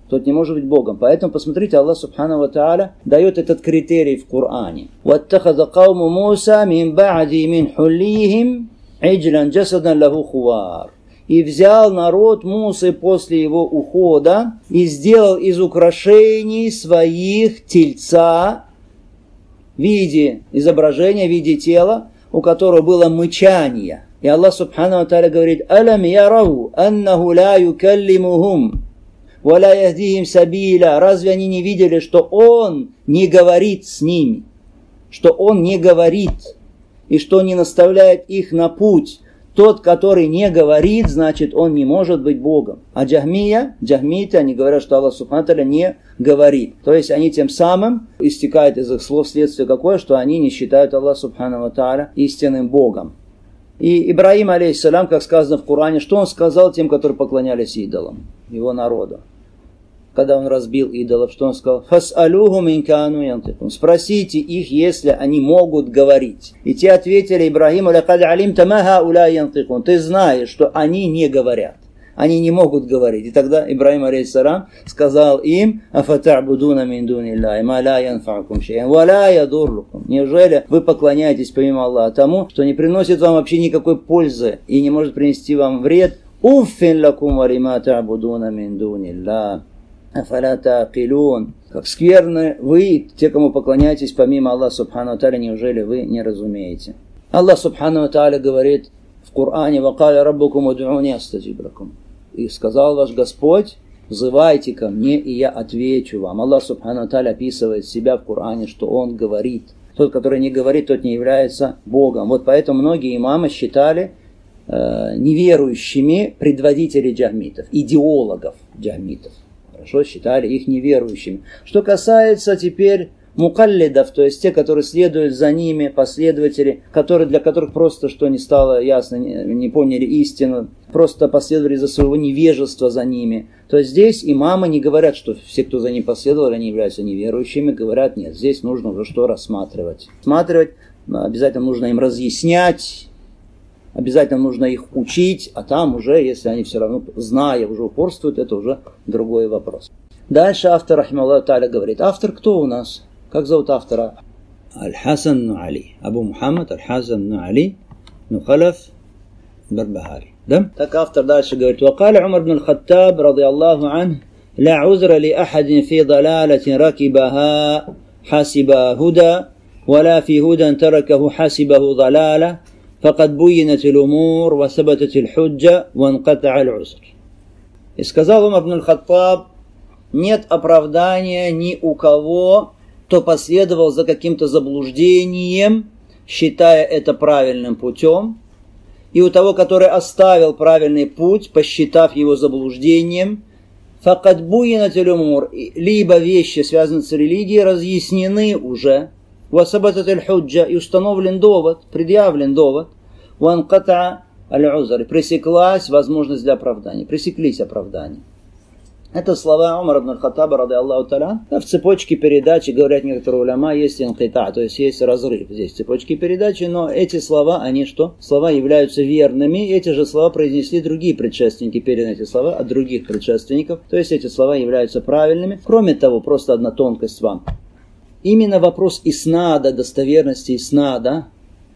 Тот не может быть Богом. Поэтому посмотрите, Аллах Субхану ва Тааля дает этот критерий в Коране. وَاتَّخَذَ قَوْمُ مُوسَى مِنْ بَعْدِ مِنْ حُلِّيهِمْ عِجْلًا جَسَدًا لَهُ خُوَارٍ. И взял народ Мусы после его ухода и сделал из украшений своих тельца в виде изображения, в виде тела, у которого было мычание. И Аллах Субхану ва Тааля говорит: «Алам ярау аннаху ла юкаллимухум ва ла яхдихим сабиля». Разве они не видели, что Он не говорит с ними, что Он не говорит, и что не наставляет их на путь? Тот, который не говорит, значит, он не может быть Богом. А джахмиты, они говорят, что Аллах Субхану ва Тааля не говорит. То есть они тем самым, истекает из их слов следствие какое, что они не считают Аллаха Субхану ва Тааля истинным Богом. И Ибрахим, алейхиссалям, как сказано в Коране, что он сказал тем, которые поклонялись идолам, его народу? Когда он разбил идолов, что он сказал? «Фас'алюхум ин кану янтикун». Спросите их, если они могут говорить. И те ответили Ибрахиму: «Лакад алимта ма хауля янтикун». Ты знаешь, что они не говорят. Они не могут говорить. И тогда Ибрахим, алейхиссалям, сказал им: «Афата'будуна мин дуниллахи ма ла янфа'укум шей'ан ва ла ядуррукум». Неужели вы поклоняетесь помимо Аллаха тому, что не приносит вам вообще никакой пользы и не может принести вам вред? «Уффин лакум ва лима та'будуна мин дуниллахи афаля та'акилун». Как скверны вы, те, кому поклоняетесь помимо Аллаха Субхану ва Тааля, неужели вы не разумеете? Аллах Субхану ва Тааля говорит в Коране: «Вакаля раббукум уд'уни астаджиб лакум». И сказал ваш Господь: взывайте ко мне, и я отвечу вам. Аллах Субхану ва Тааля описывает себя в Коране, что Он говорит. Тот, который не говорит, тот не является Богом. Вот поэтому многие имамы считали неверующими предводителей джахмитов, идеологов джахмитов. Хорошо, считали их неверующими. Что касается теперь мукаллидов, то есть те, которые следуют за ними, последователи, для которых просто что не стало ясно, не поняли истину, просто последовали за своего невежества за ними, то здесь имамы не говорят, что все, кто за ним последовал, они являются неверующими, говорят: нет, здесь нужно уже что рассматривать. Обязательно нужно им разъяснять, обязательно нужно их учить, а там уже, если они все равно, зная, уже упорствуют, это уже другой вопрос. Дальше автор, рахималлаху тааля, говорит. Автор кто у нас? Как зовут автора? Аль-Хасан Ну'али. Абу Мухаммад Аль-Хасан Ну'али Нухалаф Барбахари. Да? Так автор дальше говорит. وقال عمر بن الخطاب رضي الله عنه لا عذر لأحد في ضلالة ركبها حسب هدى ولا في هدى تركه حسبه ضلالة فقد بينت الأمور وثبتت الحجة وانقطع العذر. И сказал Умар ибн аль-Хаттаб: нет оправдания ни у кого, кто последовал за каким-то заблуждением, считая это правильным путем, и у того, который оставил правильный путь, посчитав его заблуждением, факад буйинат аль-умур, либо вещи, связанные с религией, разъяснены уже, васабатат аль-худжа, и установлен довод, предъявлен довод, ванката аль-узр, пресеклась возможность для оправдания, пресеклись оправдания. Это слова Умара ибн аль-Хаттаба, ради Аллаху та'аля. В цепочке передачи, говорят некоторые уляма, есть инкита, то есть есть разрыв здесь в цепочке передачи, но эти слова, они что? Слова являются верными, эти же слова произнесли другие предшественники, переданы эти слова от других предшественников, то есть эти слова являются правильными. Кроме того, просто одна тонкость вам. Именно вопрос иснада, достоверности иснада,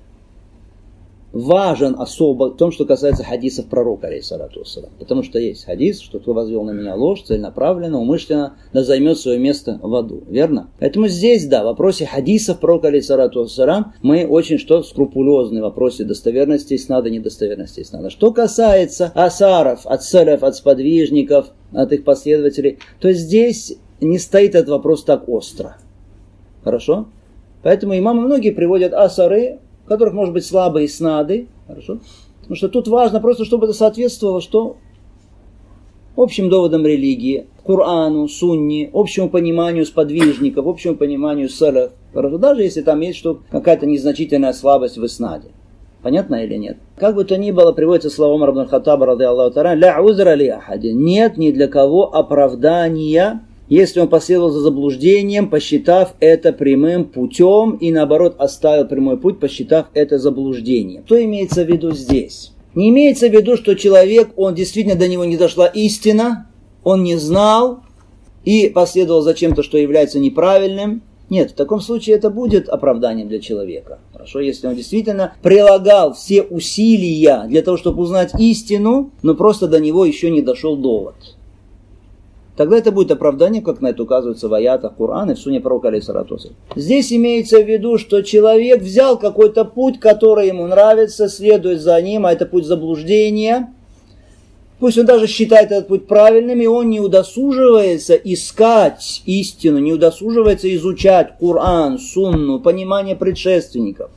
важен особо в том, что касается хадисов пророка, алейхиссалату вассалям. Потому что есть хадис, что кто возвел на меня ложь, целенаправленно, умышленно, да займет свое место в аду. Верно? Поэтому здесь, да, в вопросе хадисов пророка, алейхиссалату вассалям, мы очень скрупулезны в вопросе достоверности иснада, недостоверности иснада. Что касается асаров, от салаф, от сподвижников, от их последователей, то здесь не стоит этот вопрос так остро. Хорошо? Поэтому имамы многие приводят асары, в которых может быть слабые снады, хорошо? Потому что тут важно просто, чтобы это соответствовало что? Общим доводам религии, Корану, Сунне, общему пониманию сподвижников, общему пониманию салаф. Хорошо? Даже если там есть какая-то незначительная слабость в иснаде. Понятно или нет? Как бы то ни было, приводится слова Умара ибн аль-Хаттаба, ради Аллаху та'аля: «Ля узра ли ахадин». Нет ни для кого оправдания, если он последовал за заблуждением, посчитав это прямым путем, и наоборот оставил прямой путь, посчитав это заблуждением. Что имеется в виду здесь? Не имеется в виду, что человек, он действительно до него не дошла истина, он не знал, и последовал за чем-то, что является неправильным, нет, в таком случае это будет оправданием для человека. Хорошо, если он действительно прилагал все усилия для того, чтобы узнать истину, но просто до него еще не дошел довод. Тогда это будет оправдание, как на это указывается в аятах Корана и в сунне пророка алейхиссалату вассалям. Здесь имеется в виду, что человек взял какой-то путь, который ему нравится, следует за ним, а это путь заблуждения. Пусть он даже считает этот путь правильным, и он не удосуживается искать истину, не удосуживается изучать Коран, сунну, понимание предшественников.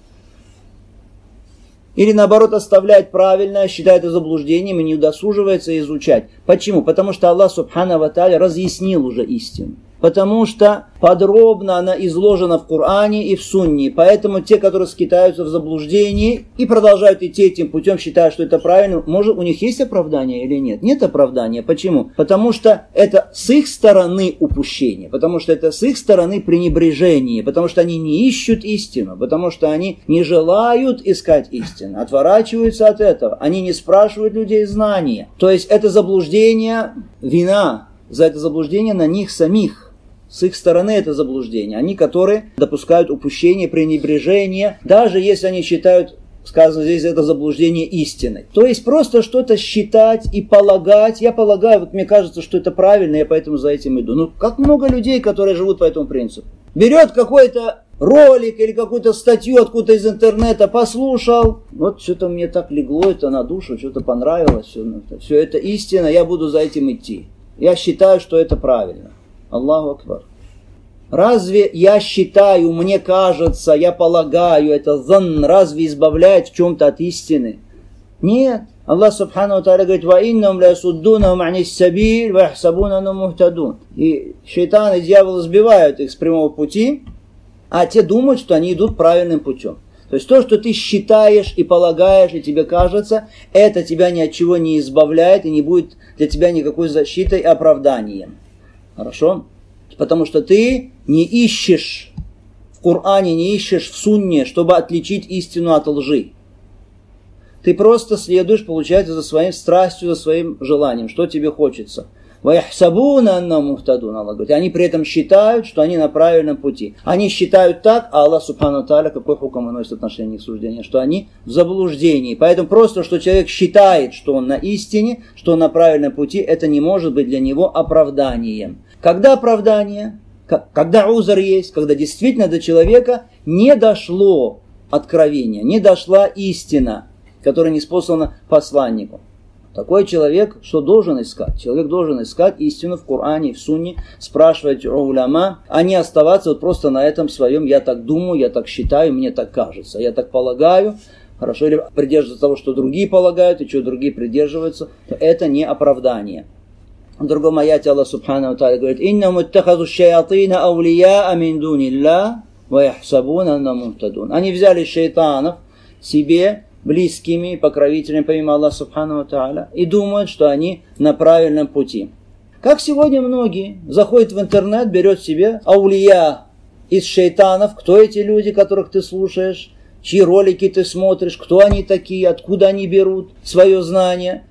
Или наоборот оставляет правильное, считает это заблуждением и не удосуживается изучать. Почему? Потому что Аллах Субхану ва Тааля разъяснил уже истину. Потому что подробно она изложена в Коране и в Сунне. Поэтому те, которые скитаются в заблуждении и продолжают идти этим путем, считая, что это правильно, может, у них есть оправдание или нет? Нет оправдания. Почему? Потому что это с их стороны упущение, потому что это с их стороны пренебрежение, потому что они не ищут истину, потому что они не желают искать истину, отворачиваются от этого, они не спрашивают людей знания. То есть это заблуждение, вина за это заблуждение на них самих. С их стороны это заблуждение. Они, которые допускают упущение, пренебрежение, даже если они считают, сказано здесь, это заблуждение истиной. То есть просто что-то считать и полагать. Я полагаю, вот мне кажется, что это правильно, я поэтому за этим иду. Ну, как много людей, которые живут по этому принципу. Берет какой-то ролик или какую-то статью откуда-то из интернета, послушал. Вот что-то мне так легло это на душу, что-то понравилось. Все это истина, я буду за этим идти. Я считаю, что это правильно. Аллаху Акбар. Разве я считаю, мне кажется, я полагаю, это занн, разве избавляет в чем-то от истины? Нет. Аллах Субхану ва Тааля говорит: «Ва иннахум ла ясуддунахум анис сабиль ва яхсабуна аннахум мухтадун». И шайтан и дьявол сбивают их с прямого пути, а те думают, что они идут правильным путем. То есть то, что ты считаешь и полагаешь, и тебе кажется, это тебя ни от чего не избавляет и не будет для тебя никакой защитой и оправданием. Хорошо? Потому что ты не ищешь в Коране, не ищешь в Сунне, чтобы отличить истину от лжи. Ты просто следуешь, получается, за своей страстью, за своим желанием, что тебе хочется. «Ваяхсабуна аннахум мухтадун», Аллах говорит. Они при этом считают, что они на правильном пути. Они считают так, а Аллах Субхану ва Тааля какой хукм выносит отношение к суждению, что они в заблуждении. Поэтому просто, что человек считает, что он на истине, что он на правильном пути, это не может быть для него оправданием. Когда оправдание? Когда узр есть, когда действительно до человека не дошло откровение, не дошла истина, которая ниспослана посланнику. Такой человек что должен искать? Человек должен искать истину в Коране, в Сунне, спрашивать у уляма, а не оставаться вот просто на этом своем «я так думаю, я так считаю, мне так кажется, я так полагаю». Хорошо, или придерживаться того, что другие полагают, и что другие придерживаются, то это не оправдание. В другом аяте Аллах Субхану ва Тааля говорит: «Иннахум иттахазу шаятина аулия мин дуниллах ва яхсабуна аннахум мухтадун». Они взяли шайтанов себе близкими, покровителями, помимо Аллаха Субхану ва Тааля, и думают, что они на правильном пути. Как сегодня многие заходят в интернет, берет себе аулия из шайтанов. Кто эти люди, которых ты слушаешь, чьи ролики ты смотришь, кто они такие, откуда они берут свое знание.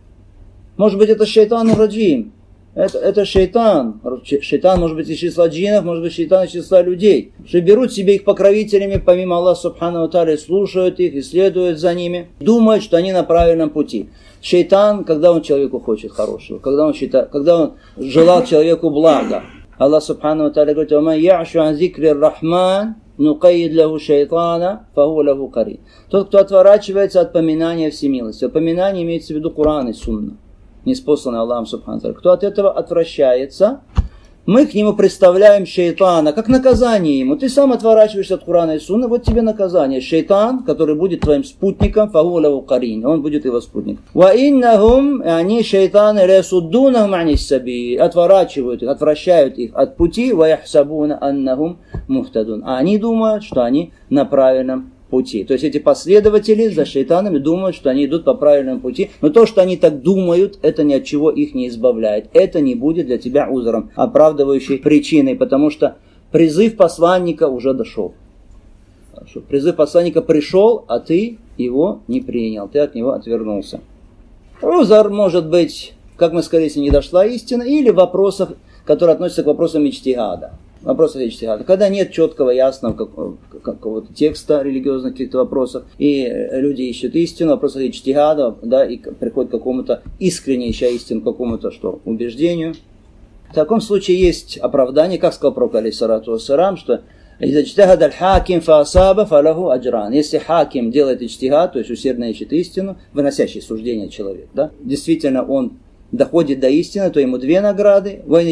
Может быть, это шайтан раджим. Это шайтан. Шайтан может быть из числа джиннов, может быть шайтан из числа людей. Что берут себе их покровителями, помимо Аллаха Субхану ва Тааля, слушают их, исследуют за ними, думают, что они на правильном пути. Шайтан, когда он человеку хочет хорошего, когда он желал человеку блага. Аллах Субхану ва Тааля говорит: «Ва ман я'шу ан зикри р-Рахман нукайид лаху шайтана фаху лаху карин». Тот, кто отворачивается от поминания всемилости. Поминание имеется в виду Коран и Сунна, ниспосланный Аллахом Субхану ва Тааля. Кто от этого отвращается, мы к нему представляем шайтана, как наказание ему. Ты сам отворачиваешься от Корана и Сунны, вот тебе наказание. Шайтан, который будет твоим спутником, фаху лаху карин, он будет его спутником. Ва иннахум, они шайтаны лясуддунахум анис сабиль, отворачивают их, отвращают их от пути, ва яхсабуна аннахум мухтадун. А они думают, что они на правильном пути. То есть эти последователи за шайтанами думают, что они идут по правильному пути, но то, что они так думают, это ни от чего их не избавляет. Это не будет для тебя узром, оправдывающей причиной, потому что призыв посланника уже дошел. Хорошо. Призыв посланника пришел, а ты его не принял, ты от него отвернулся. Узр может быть, как мы сказали, если не дошла истина, или в вопросах которые относятся к вопросам иджтихада. Вопросов иджтихада. Когда нет четкого, ясного какого-то текста религиозных каких-то вопросов, и люди ищут истину, вопросов иджтихада, да, и приходят к какому-то искренне ища истину, к какому-то убеждению. В таком случае есть оправдание, как сказал пророк алейхиссалату вассалам, что если хаким делает иджтихад, то есть усердно ищет истину, выносящий суждение человек, да, действительно он доходит до истины, то ему 2 награды. А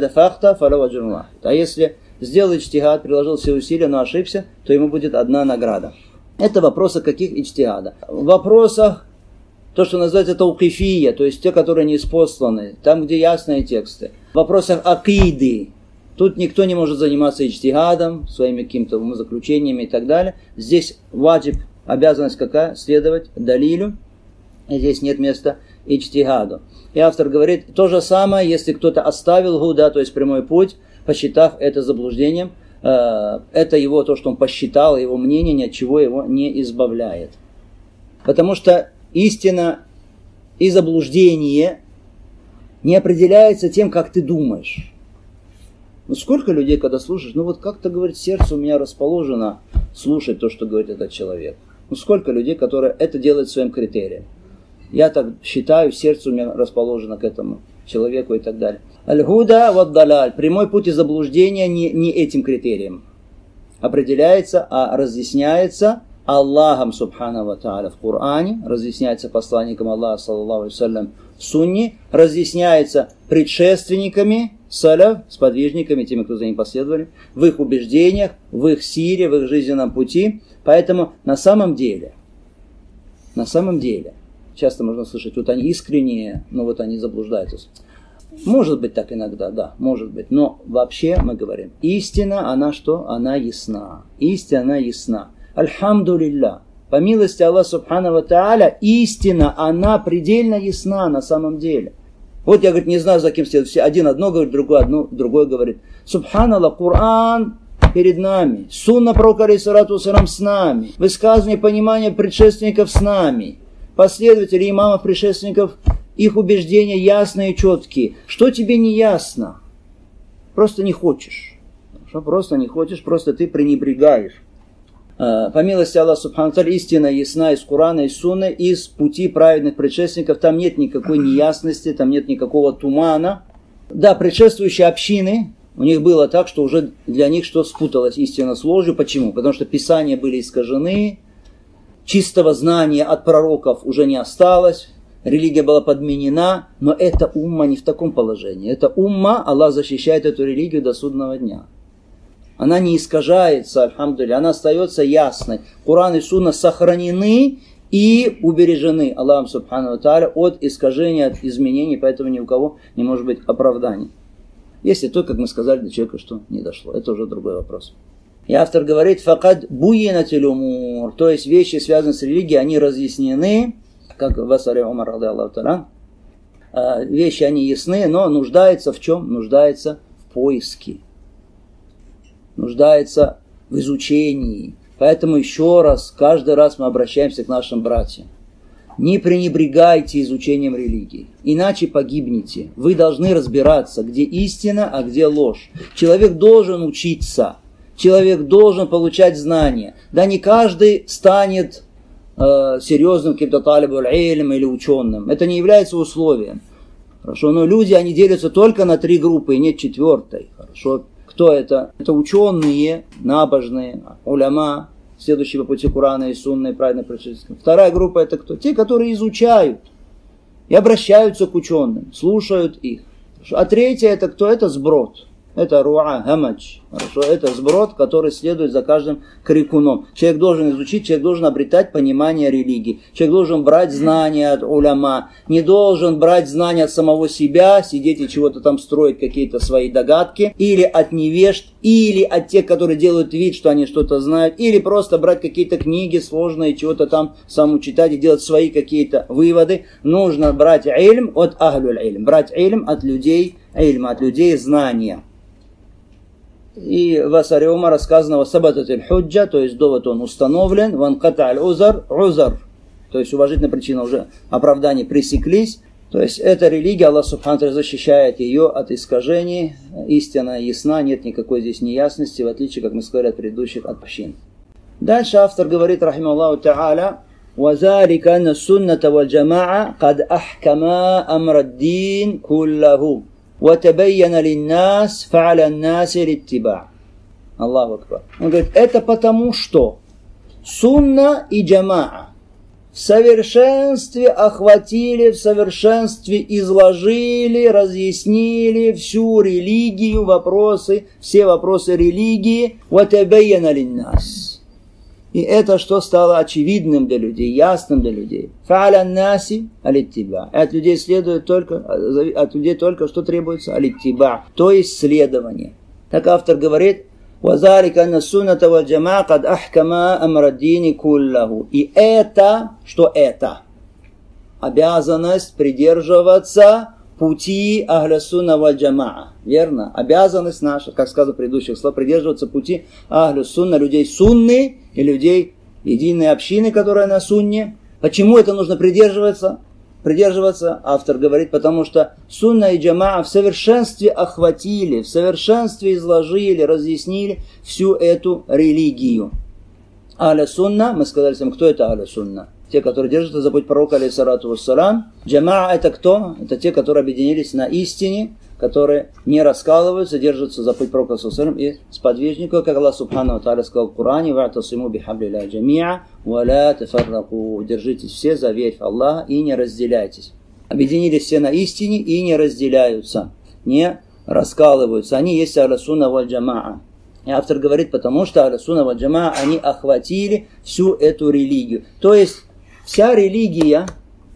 если сделал иджтихад, приложил все усилия, но ошибся, то ему будет 1 награда. Это вопросы каких иджтихада? В вопросах, то, что называется таукифия, то есть те, которые не испосланы, там, где ясные тексты. В вопросах акиды. Тут никто не может заниматься иджтихадом, своими какими-то умозаключениями и так далее. Здесь ваджиб, обязанность какая? Следовать далилю. И здесь нет места иджтихаду. И автор говорит, то же самое, если кто-то оставил гуда, то есть прямой путь, посчитав это заблуждением, это его, то, что он посчитал, его мнение, ни от чего его не избавляет. Потому что истина и заблуждение не определяется тем, как ты думаешь. Ну сколько людей, когда слушаешь, ну вот как-то, говорит, сердце у меня расположено слушать то, что говорит этот человек. Ну сколько людей, которые это делают своим критерием. Я так считаю, сердце у меня расположено к этому человеку и так далее. Аль-гуда вад-далаль. Прямой путь и заблуждения не этим критерием определяется, а разъясняется Аллахом субхану ва тааля в Коране, разъясняется посланником Аллаха саллаллаху алейхи ва саллям в Сунне, разъясняется предшественниками саляф, сподвижниками, теми, кто за ним последовали, в их убеждениях, в их сире, в их жизненном пути. Поэтому на самом деле, часто можно слышать, вот они искренние, но вот они заблуждаются. Может быть так иногда, да, может быть. Но вообще мы говорим, истина, она что? Она ясна. Истина, она ясна. Альхамдулилля. По милости Аллаха субхану ва тааля, истина, она предельно ясна на самом деле. Вот я, говорит, не знаю, за кем следовать. Один одно говорит, другой говорит. Субханаллах, Коран перед нами. Сунна пророка алейхиссалату вассалам с нами. Высказывание понимания предшественников с нами. Последователи имамов предшественников, их убеждения ясные и четкие. Что тебе не ясно? Просто не хочешь. Просто не хочешь, просто ты пренебрегаешь. По милости Аллаха субхану ва тааля, истина ясна из Корана, из Сунны, из пути праведных предшественников. Там нет никакой неясности, там нет никакого тумана. Да, предшествующие общины, у них было так, что уже для них что спуталась истина с ложью. Почему? Потому что писания были искажены, чистого знания от пророков уже не осталось, религия была подменена, но эта умма не в таком положении. Эта умма, Аллах защищает эту религию до судного дня. Она не искажается, альхамдулилля, она остается ясной. Коран и Сунна сохранены и убережены Аллахом субхану ва тааля от искажения, от изменений, поэтому ни у кого не может быть оправданий. Если то, как мы сказали, до человека что не дошло. Это уже другой вопрос. И автор говорит, факад буйинатиль умур, то есть вещи, связанные с религией, они разъяснены, как в Асаре Умар, ради Аллаху та'аля, вещи, они ясны, но нуждаются в чем? Нуждаются в поиске. Нуждается в изучении. Поэтому еще раз, каждый раз мы обращаемся к нашим братьям. Не пренебрегайте изучением религии, иначе погибнете. Вы должны разбираться, где истина, а где ложь. Человек должен учиться, человек должен получать знания. Да не каждый станет серьезным каким-то талибуль илм или ученым. Это не является условием. Хорошо, но люди, они делятся только на 3 группы, и нет 4-й. Хорошо. Кто это? Это ученые, набожные, уляма, следующие по пути Корана и Сунны, праведные предшественники. Вторая группа это кто? Те, которые изучают и обращаются к ученым, слушают их. А третья это кто? Это сброд. Это руа, гамадж. Хорошо, это сброд, который следует за каждым крикуном. Человек должен изучить, человек должен обретать понимание религии. Человек должен брать знания от уляма. Не должен брать знания от самого себя, сидеть и чего-то там строить, какие-то свои догадки. Или от невежд, или от тех, которые делают вид, что они что-то знают. Или просто брать какие-то книги сложные, чего-то там самому читать и делать свои какие-то выводы. Нужно брать ильм от ахлюль ильм. Брать ильм от людей, знания. И в Асаре Умара сказано «Васабататиль худжа», то есть довод он установлен, «Ванкаталь узар», то есть уважительная причина, уже оправдания пресеклись, То есть эта религия, Аллах Субхану ва Тааля защищает ее от искажений, истина ясна, нет никакой здесь неясности, в отличие, как мы сказали, от предыдущих общин. Дальше автор говорит, рахималлаху та'аля, وَذَلِكَ أَنَّ السُّنَّةَ وَالْجَمَاعَةَ قَدْ أَحْكَمَا أَمْرَ الدِّينِ كُلَّهُ وَتَبَيَّنَ لِلنَّاسِ فَعَلَى النَّاسِ الاتِّبَاعِ. Аллаху Акбар. Он говорит, это потому что сунна и джамаа в совершенстве охватили, в совершенстве изложили, разъяснили всю религию, вопросы, все вопросы религии. وَتَبَيَّنَ لِلنَّاسِ. И это что стало очевидным для людей, ясным для людей. فَعَلَى النَّاسِ الاتباع. От людей следует только, от людей только что требуется алиттиба, то есть следование. Так автор говорит, وَذَلِكَ أَنَّ السُّنَّةَ وَالْجَمَاعَةَ قَدْ أَحْكَمَا أَمْرَ الدِّينِ كُلَّهُ. И это, что это? Обязанность придерживаться пути Ахля Сунна валь Джамаа. Верно? Обязанность наша, как сказано в предыдущих словах, придерживаться пути Ахля Сунна, людей сунны и людей единой общины, которая на сунне. Почему это нужно придерживаться? Автор говорит, потому что сунна и джамаа в совершенстве охватили, в совершенстве изложили, разъяснили всю эту религию. Ахля Сунна, мы сказали всем, кто это Ахля Сунна? Те, которые держатся за путь пророка, алейхиссалату вассалам. Джамаа это кто? Это те, которые объединились на истине, которые не раскалываются, держатся за путь пророка, алейхиссалату и сподвижников, как Аллах Субхану ва Тааля сказал в Коране, «Ва'тасиму бихаблиллахи джами'а, ва ла тафарраку». Держитесь все за ветвь Аллаха и не разделяйтесь. Объединились все на истине и не разделяются, не раскалываются. Они есть Ахля Сунна валь Джамаа. И автор говорит, потому что Ахля Сунна валь Джамаа, они охватили всю эту религию. То есть вся религия,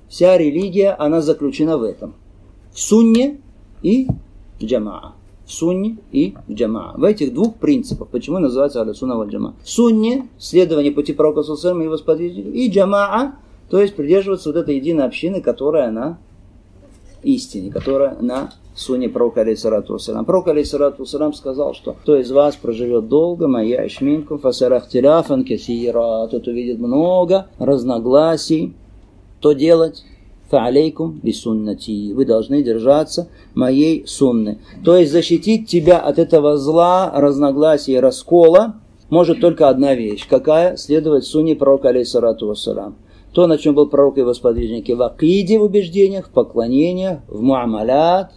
она заключена в этом. В сунне и в джамаа. В сунне и в джамаа. В этих двух принципах. Почему называется Ахля Сунна валь Джамаа? В сунне, следование пути пророка саллаллаху и его сподвижников. И джамаа, то есть придерживаться вот этой единой общины, которая на истине, которая на сунне пророка, алейхиссалату вассалам. Пророк, алейхиссалату вассалам, сказал, что кто из вас проживет долго, моя ишминкум, фасарахтиляфан кесира, тот увидит много разногласий, то делать? Фа'алейкум бисуннати. Вы должны держаться моей сунны. То есть защитить тебя от этого зла, разногласий и раскола может только одна вещь. Какая? Следовать сунне пророка, алейхиссалату вассалам. То, на чем был пророк и его сподвижники, в акиде, в убеждениях, в поклонениях, в муамалят,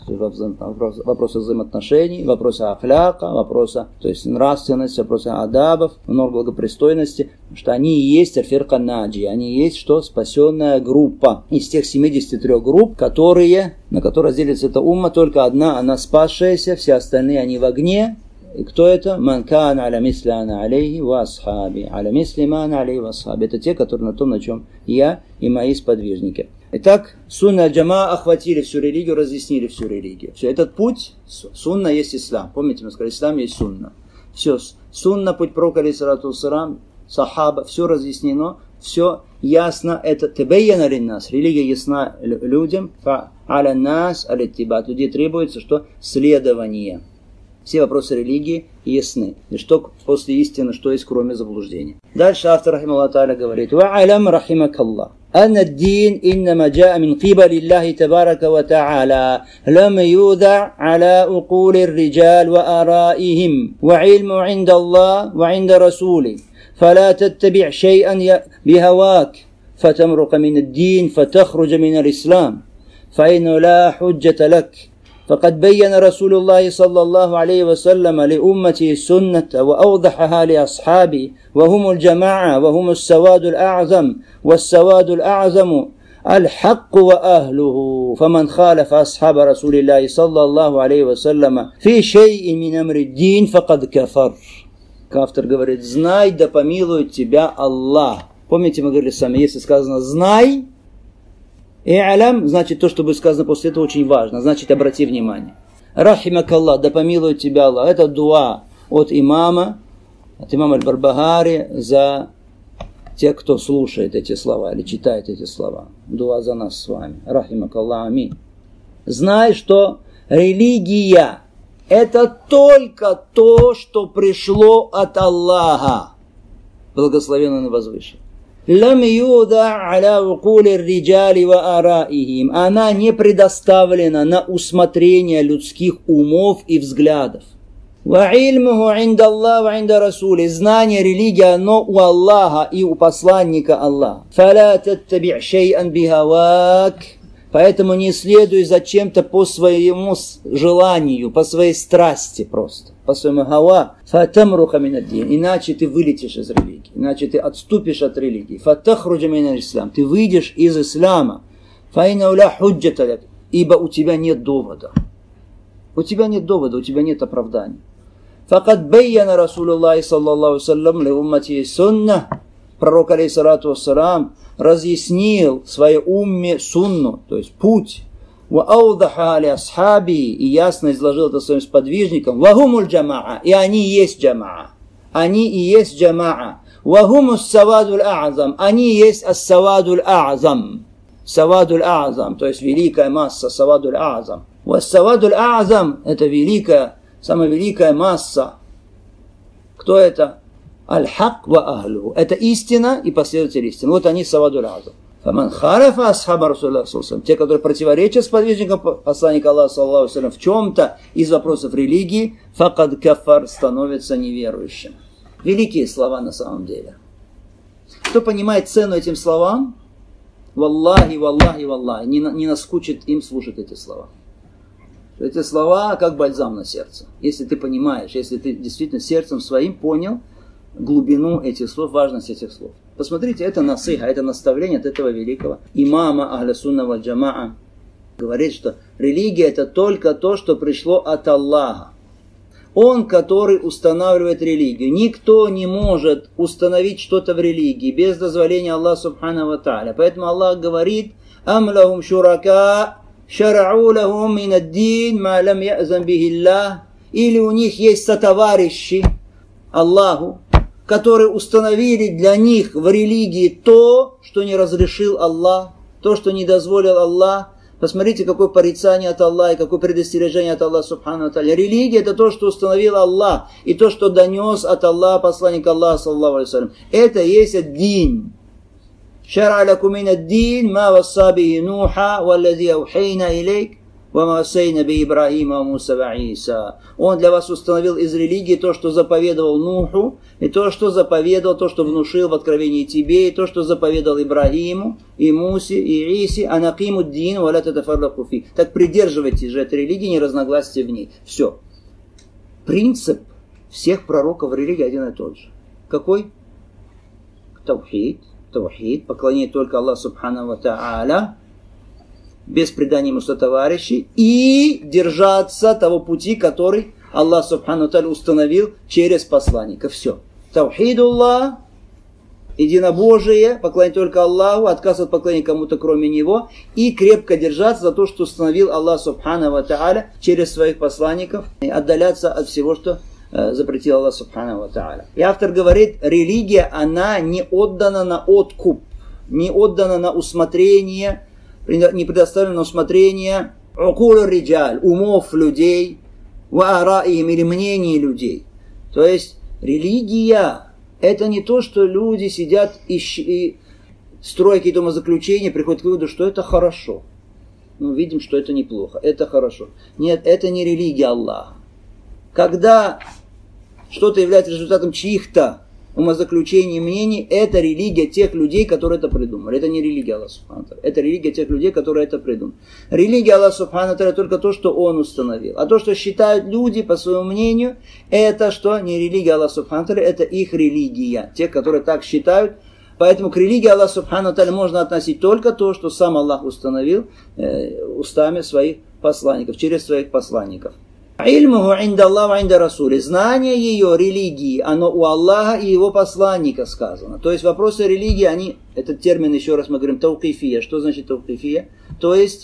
в вопросах взаимоотношений, в вопросах ахляка, вопросах, то есть нравственности, вопросах адабов, норм благопристойности, что они и есть аль-фирка наджи, они и есть что? Спасенная группа. Из тех 73 групп, на которые делится эта умма, только одна, она спасшаяся, все остальные они в огне. И кто это? Ман кана аля мисли ана алейхи ва асхаби. Аля мисли ман алейхи ва асхаби. Это те, которые на том, на чем я и мои сподвижники. Итак, сунна джама охватили всю религию, разъяснили всю религию. Все, этот путь, сунна есть ислам. Помните, мы сказали, ислам есть сунна. Все, сунна, путь пророка, алейхиссалату вассалам, сахаба, все разъяснено, все ясно. Это табайяна линнас. Религия ясна людям. Фа аля нас алиттиба. Людей требуется, что следование. Все вопросы религии ясны. И что после истины, что есть, кроме заблуждения. Дальше автор, рахималлаху та'аля, говорит: «Ва'алям рахимакаллах, анна ад-дин иннама джаа мин кибали Аллахи табарака ва та'аля, лам юда' аля укули ар-риджал ва араихим, ва илму инда Аллах ва инда Расули, фала таттаби' шай'ан бихавак, фатамрука мин ад-дин, фатахруджа мин ал-ислам, фаинну ла худжата лак». فقد بين رسول الله صلى الله عليه وسلم لأمته السنة وأوضحها لأصحابه وهم الجماعة وهم السواد الأعظم والسواد الأعظم الحق وأهله فمن خالف أصحاب رسول الله صلى الله عليه وسلم في شيء من أمر الدين فقد كفر. Автор говорит: знай, да помилует тебя Аллах. Помните, мы говорили с вами, если сказано «знай», и алям, значит, то, что будет сказано после этого, очень важно. Значит, обрати внимание. Рахимакаллах, да помилует тебя Аллах. Это дуа от имама Аль-Барбахари за тех, кто слушает эти слова или читает эти слова. Дуа за нас с вами. Рахимакаллах, аминь. Знай, что религия – это только то, что пришло от Аллаха. Благословен Он и возвышен. Лам юда аля укули риджали ва араихим. Она не предоставлена на усмотрение людских умов и взглядов. Ва ильмуху инда Аллах ва инда Расули. Знание религии, оно у Аллаха и у посланника Аллаха. Фаля таттаби' шей'ан бихавак. Поэтому не следуй за чем-то по своему желанию, по своей страсти просто. По своему хава. Фатамруха минаддин. Иначе ты вылетишь из религии. Иначе ты отступишь от религии. Фатахруджа миналь ислам. Ты выйдешь из ислама. Фаина уля худжата лак. Ибо у тебя нет довода. У тебя нет довода, у тебя нет оправдания. Факад байяна Расулуллахи саллаллаху саллям ли уммати сунна. Пророк, алейхиссалату вассалам, разъяснил своей умме сунну, то есть путь. Ва аудаха али асхаби, и ясно изложил это своим сподвижникам. Вахумуль джамаа, и они есть джамаа. Они и есть джамаа. Вахумус савадуль а'зам, они есть ас-савадуль а'зам. Савадуль а'зам, то есть великая масса, савадуль а'зам. Ва-савадуль а'зам, это великая, самая великая масса. Кто это? Аль-хак ва ахлю. Это истина и последователи истины. Вот они савадуль а'зам. Фаман харафа асхаба Расулуллаха саллаллаху алейхи. Те, которые противоречат сподвижникам посланника Аллаха саллаллаху алейхи в чем-то из вопросов религии, факад кафар, становится неверующим. Великие слова на самом деле. Кто понимает цену этим словам, валлахи, валлахи, валлахи, не наскучит им слушать эти слова. Эти слова как бальзам на сердце. Если ты понимаешь, если ты действительно сердцем своим понял глубину этих слов, важность этих слов. Посмотрите, это насыха, это наставление от этого великого имама Ахля Сунна валь Джамаа. Говорит, что религия это только то, что пришло от Аллаха. Он, который устанавливает религию. Никто не может установить что-то в религии без дозволения Аллаха Субхану ва Тааля. Поэтому Аллах говорит: «Ам лахум шурака шар'у лахум мин ад-дин ма лам я'зан бихи Аллах». Или у них есть сотоварищи Аллаху, которые установили для них в религии то, что не разрешил Аллах, то, что не дозволил Аллах. Посмотрите, какое порицание от Аллаха и какое предостережение от Аллаха Субхану ва Тааля. Религия это то, что установил Аллах, и то, что донес от Аллаха посланник Аллаха, саллаллаху алейхи ва саллям. Это есть ад-дин. Шар'а лакум мин ад-дин ма васса бихи Нуха валладзи аухейна илейк ва ма вассайна би Ибрахима ва Муса ва Иса. Он для вас установил из религии то, что заповедовал Нуху, и то, что заповедовал, то, что внушил в откровении тебе, и то, что заповедал Ибрахиму, и Мусе, и Исе, анакиму дин ва ла татафарраку фи. Так придерживайтесь же этой религии, не разногласьте в ней. Все. Принцип всех пророков религии один и тот же. Какой? Таухид. Таухид. Поклонение только Аллаху Субхану ва Тааля, без предания ему сотоварищей, и держаться того пути, который Аллах Субхану ва Тааля установил через посланника. Все. Таухидуллах, единобожие, поклонение только Аллаху, отказ от поклонения кому-то кроме Него, и крепко держаться за то, что установил Аллах Субхану ва Тааля через своих посланников, и отдаляться от всего, что запретил Аллах Субхану ва Тааля. И автор говорит, религия, она не отдана на откуп, не отдана на усмотрение, не предоставлена на усмотрение укула риджаль, умов людей, ва араихим, или мнений людей. То есть религия это не то, что люди сидят и строят какие-то умозаключения, приходят к выводу, что это хорошо. Мы видим, что это неплохо, это хорошо. Нет, это не религия Аллаха. Когда что-то является результатом чьих-то умозаключений и мнений, это религия тех людей, которые это придумали. Это не религия Аллаха Субхану ва Тааля. Это религия тех людей, которые это придумали. Религия Аллаха Субхану ва Тааля только то, что Он установил. А то, что считают люди, по своему мнению, это что? Не религия Аллаха Субхану ва Тааля, это их религия. Те, которые так считают. Поэтому к религии Аллаха Субхану ва Тааля можно относить только то, что сам Аллах установил устами своих посланников, через своих посланников. Ильмуху инда Аллах ва инда Расули. Знание ее, религии, оно у Аллаха и его посланника сказано. То есть вопросы религии, они, этот термин, еще раз мы говорим, таукифия. Что значит таукифия? То есть,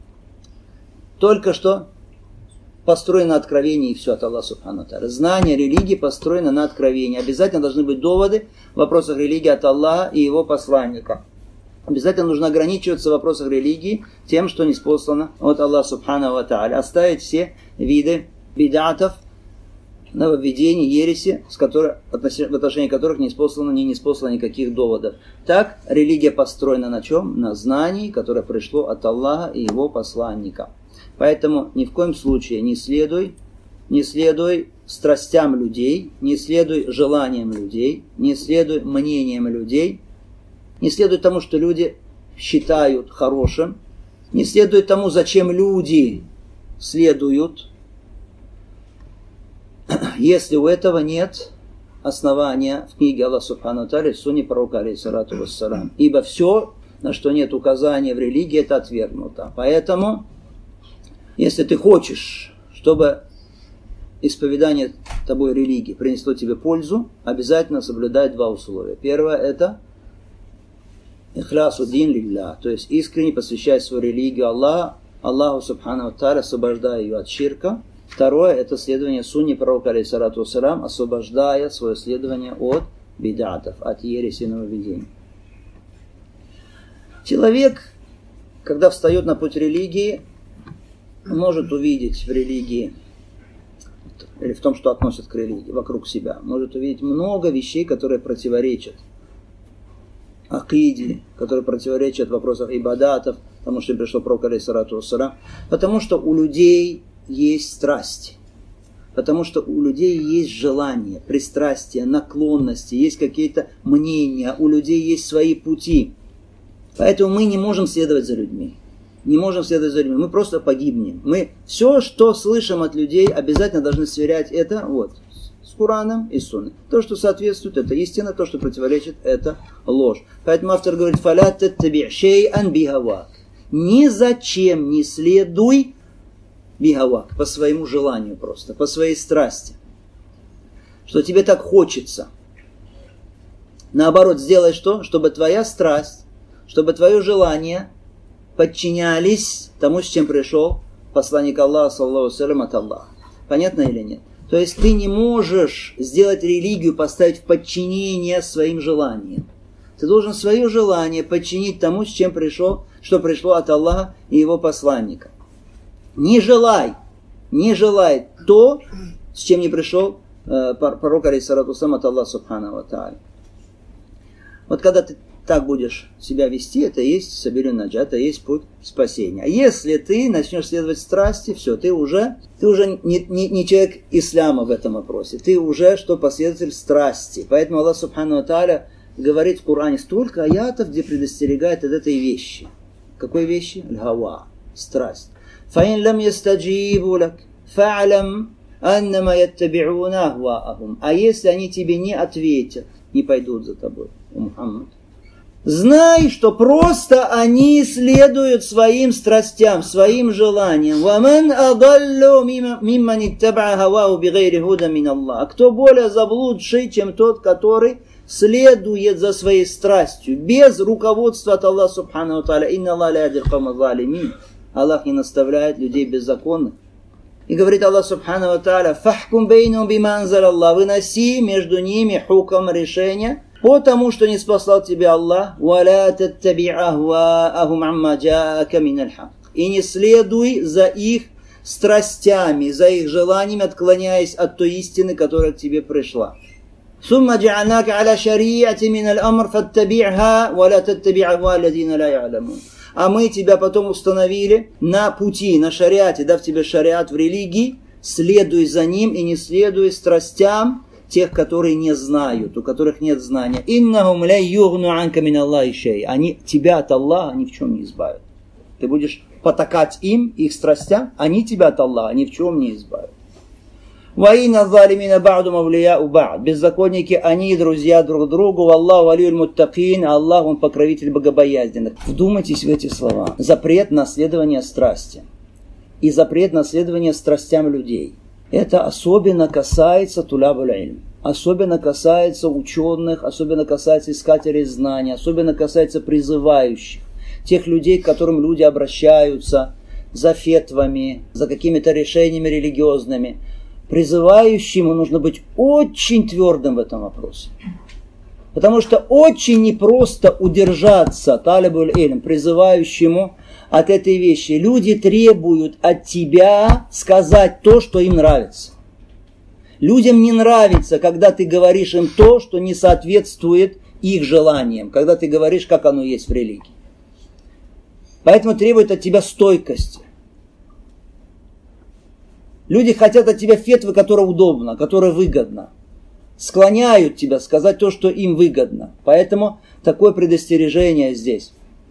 только что построено на откровении, и все от Аллаха Субхану ва Тааля. Знание религии построено на откровении. Обязательно должны быть доводы в вопросах религии от Аллаха и его посланника. Обязательно нужно ограничиваться в вопросах религии тем, что ниспослано от Аллаха Субхану ва Тааля. Оставить все виды бидатов, нововведений, ереси, в отношении которых не ниспослано никаких доводов. Так, религия построена на чем? На знании, которое пришло от Аллаха и его посланника. Поэтому ни в коем случае не следуй страстям людей, не следуй желаниям людей, не следуй мнениям людей, не следуй тому, что люди считают хорошим, не следуй тому, зачем люди следуют, если у этого нет основания в книге Аллаха Субхану ва Тааля и в сунне пророка алейхиссалату вассалам. Ибо все, на что нет указания в религии, это отвергнуто. Поэтому, если ты хочешь, чтобы исповедание тобой религии принесло тебе пользу, обязательно соблюдай два условия. Первое – это ихлясу дин лилля, то есть искренне посвящай свою религию Аллаху Субхану ва Тааля, освобождая ее от ширка. Второе – это следование сунне пророка алейхиссалату вассалам, освобождая свое следование от бидатов, от ереси и нововведений. Человек, когда встает на путь религии, может увидеть в религии, или в том, что относят к религии, вокруг себя, может увидеть много вещей, которые противоречат акиде, которые противоречат вопросам ибадатов, потому что пришло пророк алейхиссалату вассалам, потому что у людей есть страсти, потому что у людей есть желания, пристрастия, наклонности, есть какие-то мнения, у людей есть свои пути. Поэтому мы не можем следовать за людьми. Мы просто погибнем. Мы все, что слышим от людей, обязательно должны сверять это с Кораном и Сунной. То, что соответствует, это истина, то, что противоречит, это ложь. Поэтому автор говорит: «Фаля таттаби' шей'ан бихавак». Ни зачем не следуй бихавак, по своему желанию просто, по своей страсти. Что тебе так хочется. Наоборот, сделай что? Чтобы твоя страсть, чтобы твое желание подчинялись тому, с чем пришел посланник Аллаха, саллаллаху алейхи ва саллям, от Аллаха. Понятно или нет? То есть ты не можешь сделать религию, поставить в подчинение своим желаниям. Ты должен свое желание подчинить тому, с чем что пришло от Аллаха и его посланника. Не желай то, с чем не пришел пророк алейхиссалату вассалам от Аллаха Субхану ва Тааля. Вот когда ты так будешь себя вести, это и есть сабилю наджат, это и есть путь спасения. А если ты начнешь следовать страсти, все, ты уже не человек исляма в этом вопросе. Ты уже последователь страсти. Поэтому Аллах Субхану ва Тааля говорит в Коране столько аятов, где предостерегает от этой вещи. Какой вещи? Аль-хава, страсть. فَإِنْ لَمْ يَسْتَجِيبُوا لَكَ فَاعْلَمْ أَنَّمَا يَتَّبِعُونَ أَهْوَاءَهُمْ. А если они тебе не ответят, не пойдут за тобой, о Мухаммад, знай, что просто они следуют своим страстям, своим желаниям. وَمَنْ أَضَلُّ مِمَّنِ اتَّبَعَ هَوَاهُ بِغَيْرِ هُدًى مِنَ اللَّهِ. А кто более заблудший, чем тот, который следует за своей страстью, без руководства от Аллаха Субхану ва Тааля. «Инна Аллаха ла яхди аль-каума залимин». Аллах не наставляет людей беззаконных. И говорит Аллах Субхану ва Тааля: «Фахкум бейнум бима анзаля Аллах». Выноси между ними хукм, решение, по тому, что не спаслал тебе Аллах. «Валя таттаби' ахваахум амма джаака миналь хак». И не следуй за их страстями, за их желаниями, отклоняясь от той истины, которая к тебе пришла. «Сумма джа'алнака аля шари'ати миналь амр фаттаби'ха, валя таттаби' ахва алладина ла я'ламун». А мы тебя потом установили на пути, на шариате, дав тебе шариат в религии, следуй за ним и не следуй страстям тех, которые не знают, у которых нет знания. «Иннахум ля югну анка мин Аллахи шей». Они тебя от Аллаха ни в чем не избавят. Ты будешь потакать им, их страстям, они тебя от Аллаха ни в чем не избавят. «Ваина залимина ба'ду мавлияу ба'д». Беззаконники, они друзья друг другу. «Аллаху валиюль муттакин». Аллах, он покровитель богобоязненных. Вдумайтесь в эти слова. Запрет на следование страсти и запрет на следование страстям людей. Это особенно касается тулябуль илм. Особенно касается ученых, особенно касается искателей знаний, особенно касается призывающих. Тех людей, к которым люди обращаются за фетвами, за какими-то решениями религиозными. Призывающему нужно быть очень твердым в этом вопросе. Потому что очень непросто удержаться, талибуль илм, призывающему от этой вещи. Люди требуют от тебя сказать то, что им нравится. Людям не нравится, когда ты говоришь им то, что не соответствует их желаниям, когда ты говоришь, как оно есть в религии. Поэтому требует от тебя стойкости. Люди хотят от тебя фетвы, которая удобна, которая выгодна. Склоняют тебя сказать то, что им выгодно. Поэтому такое предостережение здесь.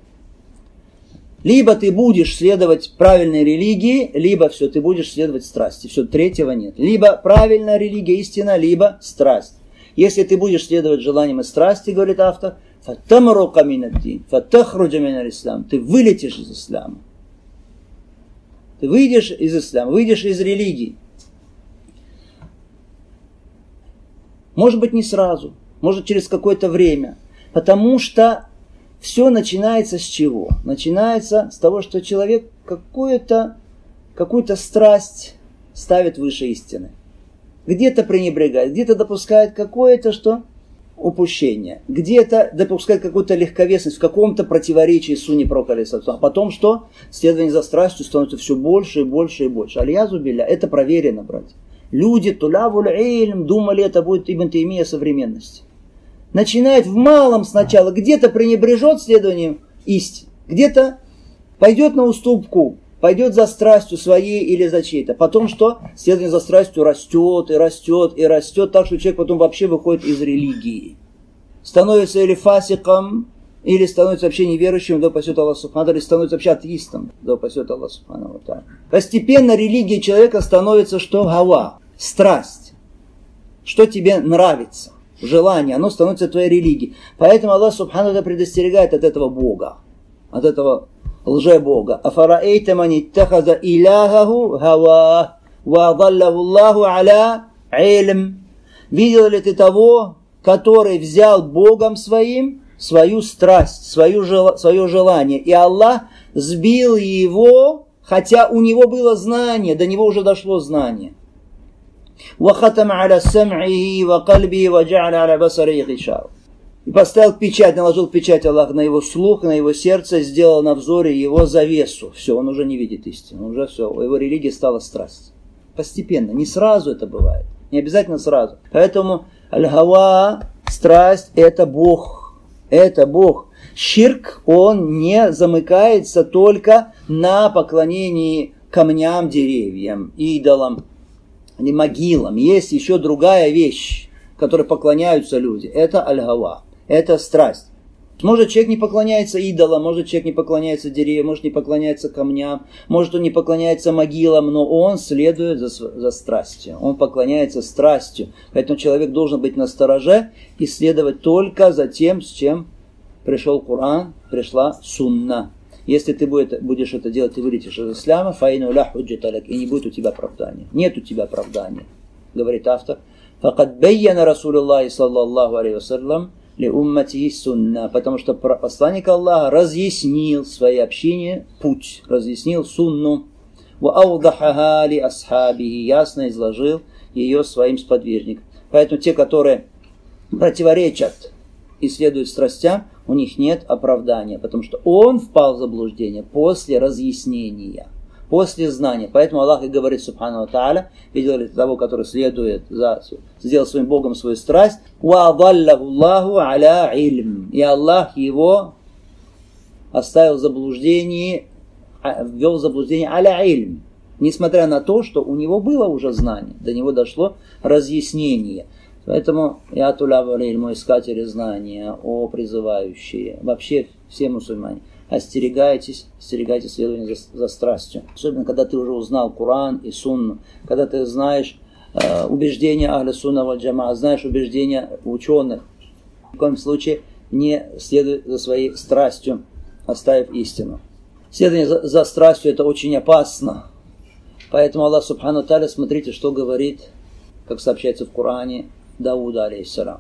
Либо ты будешь следовать правильной религии, либо все, ты будешь следовать страсти. Все, третьего нет. Либо правильная религия, истина, либо страсть. Если ты будешь следовать желаниям и страсти, говорит автор, фаттамрука минаддин, фаттахруджа миналь ислам, ты вылетишь из ислама. Ты выйдешь из ислама, выйдешь из религии. Может быть, не сразу, может, через какое-то время. Потому что все начинается с чего? Начинается с того, что человек какую-то страсть ставит выше истины. Где-то пренебрегает, где-то допускает какое-то что? Упущение. Где-то допускает какую-то легковесность в каком-то противоречии сунне пророка. А потом что? Следование за страстью становится все больше и больше и больше. Аль-язу билля. Это проверено, братья. Люди тулявуль ильм думали, это будет Ибн Таймия современности. Начинает в малом сначала, где-то пренебрежет следованием истины, где-то пойдет на уступку, пойдет за страстью своей или за чьей-то. Потом что? Следование за страстью растет и растет и растет, так что человек потом вообще выходит из религии. Становится или фасиком, или становится вообще неверующим, да упасет Аллах Субхану, или становится вообще атеистом, да упасет Аллах Субхану. Постепенно религия человека становится что? Гава, страсть. Что тебе нравится? Желание, оно становится твоей религией. Поэтому Аллах Субхану предостерегает от этого Бога, от этого лже-Бога. Афараэйта ман иттахаза иляхаху гава ва адаллаху Аллаху аля илм. Видел ли ты того, который взял Богом своим свою страсть, свое желание, и Аллах сбил его, хотя у него было знание, до него уже дошло знание. وَخَتَمَ عَلَى سَمْعِهِ وَقَلْبِهِ وَجَعَلَ عَلَى بَصَرِهِ غِشَاوَةً. И поставил печать, наложил печать Аллах на его слух, на его сердце, сделал на взоре его завесу. Все, он уже не видит истину, уже все, его религия стала страсть. Постепенно, не сразу это бывает, не обязательно сразу. Поэтому аль-гава, страсть, это Бог, это Бог. Ширк, он не замыкается только на поклонении камням, деревьям, идолам, не могилам. Есть еще другая вещь, которой поклоняются люди. Это аль-гава, это страсть. Может, человек не поклоняется идолам, может, человек не поклоняется деревьям, может, не поклоняется камням, может, он не поклоняется могилам, но он следует за страстью. Он поклоняется страстью. Поэтому человек должен быть настороже и следовать только за тем, с чем пришел Коран, пришла сунна. Если ты будешь это делать, ты вылетишь из исляма, фаину ля худжата лак, и не будет у тебя оправдания. Нет у тебя оправдания, говорит автор. Факад байяна Расулуллахи саллаллаху алейхи вассалям ли уммати сунна, потому что посланник Аллаха разъяснил своей общине путь, разъяснил сунну. Ва аудахаха ли асхабихи, ясно изложил ее своим сподвижникам. Поэтому те, которые противоречат и следуют страстям, у них нет оправдания, потому что он впал в заблуждение после разъяснения, после знания. Поэтому Аллах и говорит, субхану ва тааля, видел ли того, который следует сделал своим Богом свою страсть, «Ва адаллаху Аллаху аля илм». И Аллах его оставил в заблуждении, ввел в заблуждение аля илм. Несмотря на то, что у него было уже знание, до него дошло разъяснение. Поэтому я тулявалиль, мой искатели знания, о призывающие, вообще все мусульмане, остерегайтесь следования за страстью. Особенно, когда ты уже узнал Коран и Сунну, когда ты знаешь убеждения Ахля Сунна валь Джамаа, знаешь убеждения ученых. В коем случае не следуй за своей страстью, оставив истину. Следование за страстью это очень опасно. Поэтому Аллах Субхану Тааля, смотрите, что говорит, как сообщается в Коране, Дауда алейхиссалам.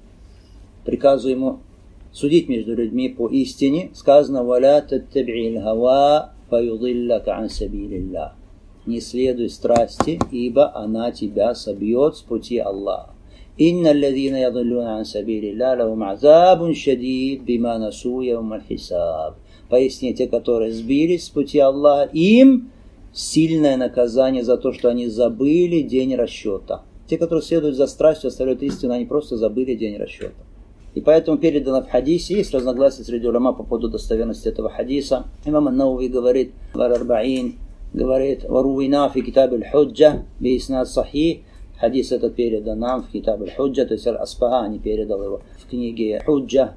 Приказываю ему судить между людьми по истине. Сказано: «Валя таттаби'ил гава фаюдиллака ан сабилиллах». Не следуй страсти, ибо она тебя собьет с пути Аллаха. «Инна алладhina ядиллуна ан сабилиллах лахум азабун шадид бима насу яумаль хисаб». Поясни, те, которые сбились с пути Аллаха, им сильное наказание за то, что они забыли день расчета. Те, которые следуют за страстью, оставляют истину, они просто забыли день расчета. И поэтому передано в хадисе, есть разногласия среди уляма по поводу достоверности этого хадиса. Имам ан-Навави говорит, вар-арбаин, говорит, варуина фи китаб аль-худжа, бииснад сахих. Хадис этот передан нам в китаб аль-худжа, то есть Аль-Аспахани передал его в книге Худжа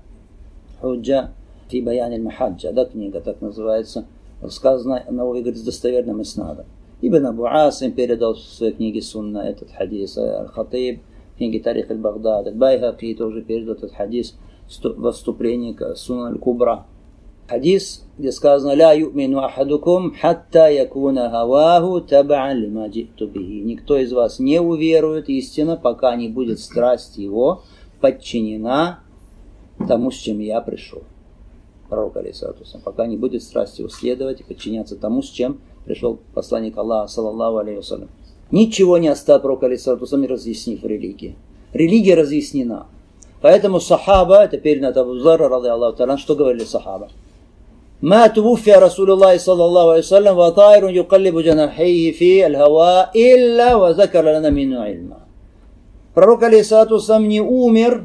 фи баян аль-махаджа, да, книга так называется. Сказано, Навави говорит, с достоверным иснадом. Ибн Абу Асим передал в своей книге Сунна этот хадис, Аль-Хатиб, в книге Тарих аль-Багдад, Аль-Байхаки тоже передал этот хадис во вступлении к Сунна аль-Кубра. Хадис, где сказано, «Ля ю'мину ахадукум, хатта якуна хаваху таба'ан лима джиту бихи». Никто из вас не уверует истинно, пока не будет страсть его подчинена тому, с чем я пришел. Пророк алейхиссалату вассалям. Пока не будет страсть его следовать и подчиняться тому, с чем пришел посланник Аллаха, саллаллаху алейхи вассалям. Ничего не оставил пророк алейхиссалату вассалам, не разъяснив религии. Религия разъяснена. Поэтому сахаба, это передано от Абу Зарра, ради Аллаху та'аля, что говорили сахаба? ما توفي رسول الله صلى الله عليه وسلم وطائر يقلب جناحيه في الهواء إلا وذكر لنا منه علما. Пророк алейхиссалату вассалам не умер,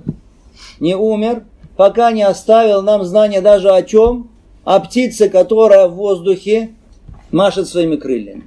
пока не оставил нам знания даже о чем? О птице, которая в воздухе машет своими крыльями.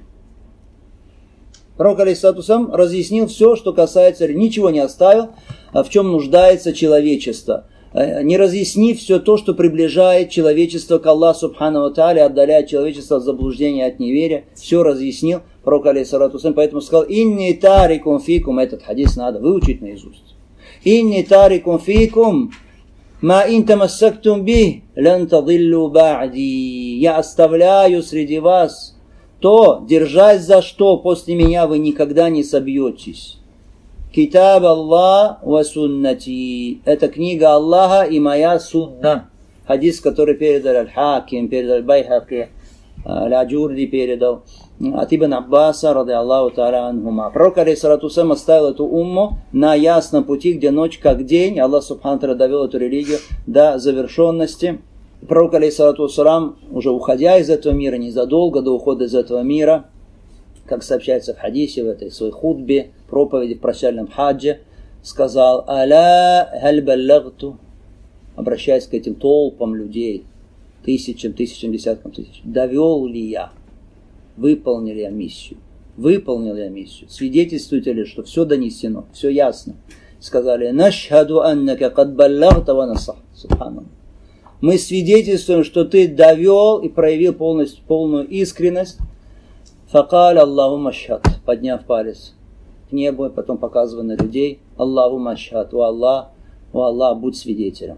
Пророк алейхиссалату вассалам разъяснил все, что касается, ничего не оставил, в чем нуждается человечество. Не разъяснив все то, что приближает человечество к Аллаху субхану ва тааля, отдаляет человечество от заблуждения, от неверия, все разъяснил пророк алейхиссалату вассалам, поэтому сказал, «Инни тарикум фикум», этот хадис надо выучить наизусть. «Инни тарикум фикум, ма ин тамассактум бих, лан тадиллу ба'ди». Я оставляю среди вас то, держась за что после меня вы никогда не собьетесь. Китаб Аллах ва суннати. Это книга Аллаха и моя сунна. Хадис, который передал Аль-Хаким, передал Аль-Байхаки, Аль-Аджурди передал от Ибн Аббаса, ради Аллаху та'аля анхума. Пророк алейхиссалату вассалам оставил эту умму на ясном пути, где ночь как день. Аллах субхану ва тааля довел эту религию до завершенности. Пророк алейхиссалату вассалам, уже уходя из этого мира, незадолго до ухода из этого мира, как сообщается в хадисе, в этой своей хутбе, проповеди в прощальном хаджи, сказал, «Аля халь баллагту», обращаясь к этим толпам людей, тысячам, десяткам тысяч, «Довел ли я, выполнил я миссию, свидетельствуете ли, что все донесено, все ясно?» Сказали, «Нашхаду аннака кад баллагта ва насах». Субханаллах. Мы свидетельствуем, что ты довел и проявил полную искренность. Факаль Аллахумма шхад, подняв палец к небу, потом показывая на людей, Аллахумма шхад, о Аллах, будь свидетелем.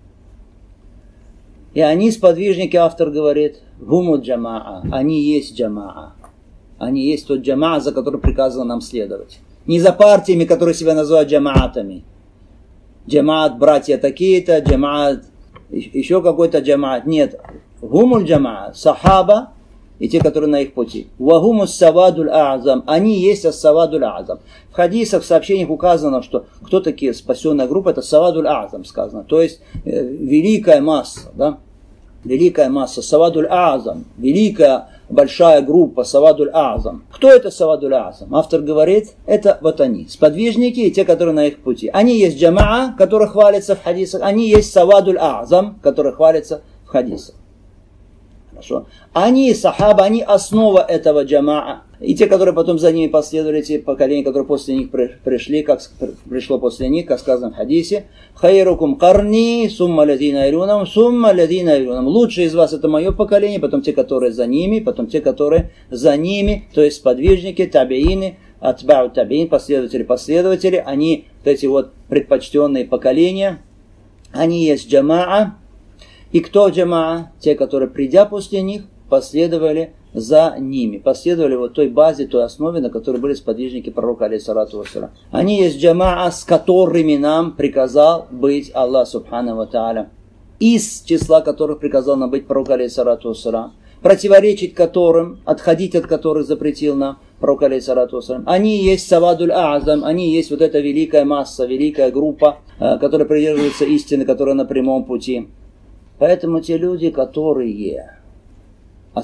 И они, сподвижники, автор говорит, гуму джамаа, они есть джамаа. Они есть тот джамаа, за который приказано нам следовать. Не за партиями, которые себя называют джамаатами. Джамаат братья такие-то, джамаат еще какой-то джамаат. Нет, гуму джамаа, сахаба, и те, которые на их пути. Вагумус савадуль а'азам. Они есть ас-савадуль а'азам. В хадисах, в сообщениях указано, что кто такие спасенная группа, это савадуль а'азам сказано. То есть великая масса, да? Великая масса, савадуль а'азам. Великая большая группа, савадуль а'азам. Кто это савадуль а'азам? Автор говорит, это вот они, сподвижники и те, которые на их пути. Они есть джамаа, которые хвалятся в хадисах. Они есть савадуль а'азам, которые хвалятся в хадисах. Хорошо. Они, сахаба, они основа этого джамаа. И те, которые потом за ними последовали, те поколения, которые после них пришли, как пришло после них, как сказано в хадисе, хайрукум карни, сумма ладина илюнам, сумма ладина илюнам. Лучшие из вас это мое поколение, потом те, которые за ними, потом те, которые за ними, то есть сподвижники, табиины, атбау табиин, последователи, они, вот эти вот предпочтенные поколения, они есть джамаа. И кто джамаа? Те, которые, придя после них, последовали за ними. Последовали вот той базе, той основе, на которой были сподвижники пророка, алейхиссалату вассалям. Они есть джамаа, с которыми нам приказал быть Аллах, субхану ва тааля. Из числа которых приказал нам быть пророк, алейхиссалату вассалям. Противоречить которым, отходить от которых запретил нам пророк, алейхиссалату вассалям. Они есть савадуль а'азам, они есть вот эта великая масса, великая группа, которая придерживается истины, которая на прямом пути. Поэтому те люди, которые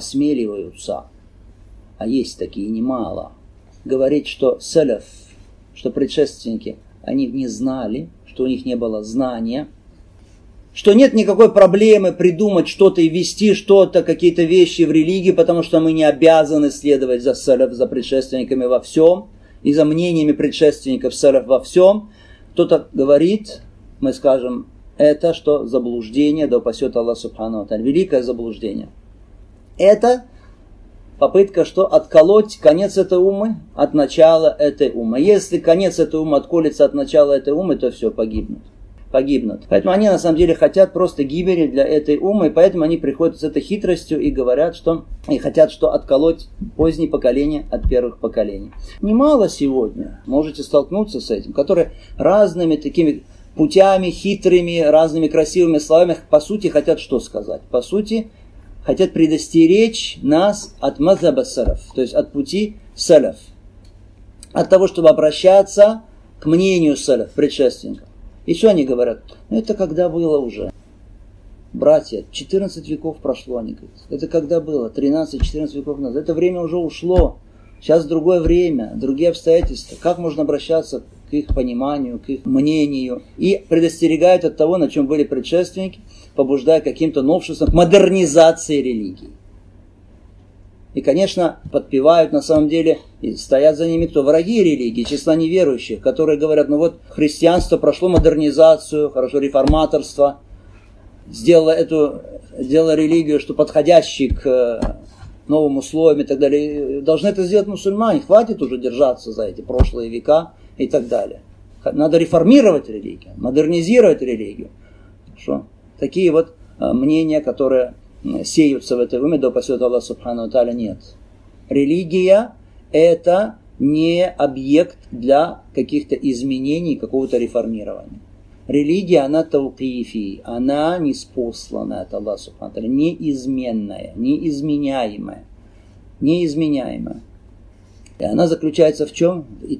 осмеливаются, а есть такие немало, говорить, что салаф что предшественники, они не знали, что у них не было знания, что нет никакой проблемы придумать что-то и ввести что-то, какие-то вещи в религии, потому что мы не обязаны следовать за салаф, за предшественниками во всем, и за мнениями предшественников салаф во всем. Кто-то говорит, мы скажем, это что? Заблуждение, да упасет Аллах Субхану ва Тааля. Великое заблуждение. Это попытка что? Отколоть конец этой уммы от начала этой уммы. Если конец этой уммы отколется от начала этой уммы, то все, погибнут. Поэтому они на самом деле хотят просто гибели для этой уммы, и поэтому они приходят с этой хитростью и говорят, что и хотят что отколоть поздние поколения от первых поколений. Немало сегодня можете столкнуться с этим, которые разными такими путями, хитрыми, разными красивыми словами, по сути, хотят что сказать? По сути, хотят предостеречь нас от мазхаба салаф, то есть от пути салаф, от того, чтобы обращаться к мнению салаф, предшественников. И что они говорят? Ну, это когда было уже. Братья, 14 веков прошло, они говорят. Это когда было? 13-14 веков назад. Это время уже ушло. Сейчас другое время, другие обстоятельства. Как можно обращаться к их пониманию, к их мнению? И предостерегают от того, на чем были предшественники, побуждая каким-то новшеством, к модернизации религии. И, конечно, подпевают на самом деле, и стоят за ними кто? Враги религии, числа неверующих, которые говорят, ну вот христианство прошло модернизацию, хорошо, реформаторство, сделало религию, что подходящей к новым условиям и так далее. Должны это сделать мусульмане, хватит уже держаться за эти прошлые века и так далее. Надо реформировать религию, модернизировать религию. Хорошо? Такие вот мнения, которые сеются в этой уме, да упасет Аллах Субхану ва Тааля, нет. Религия – это не объект для каких-то изменений, какого-то реформирования. Религия, она таукифи, она неспосланная от Аллаха Субхану ва Тааля, неизменная, неизменяемая. И она заключается в чем?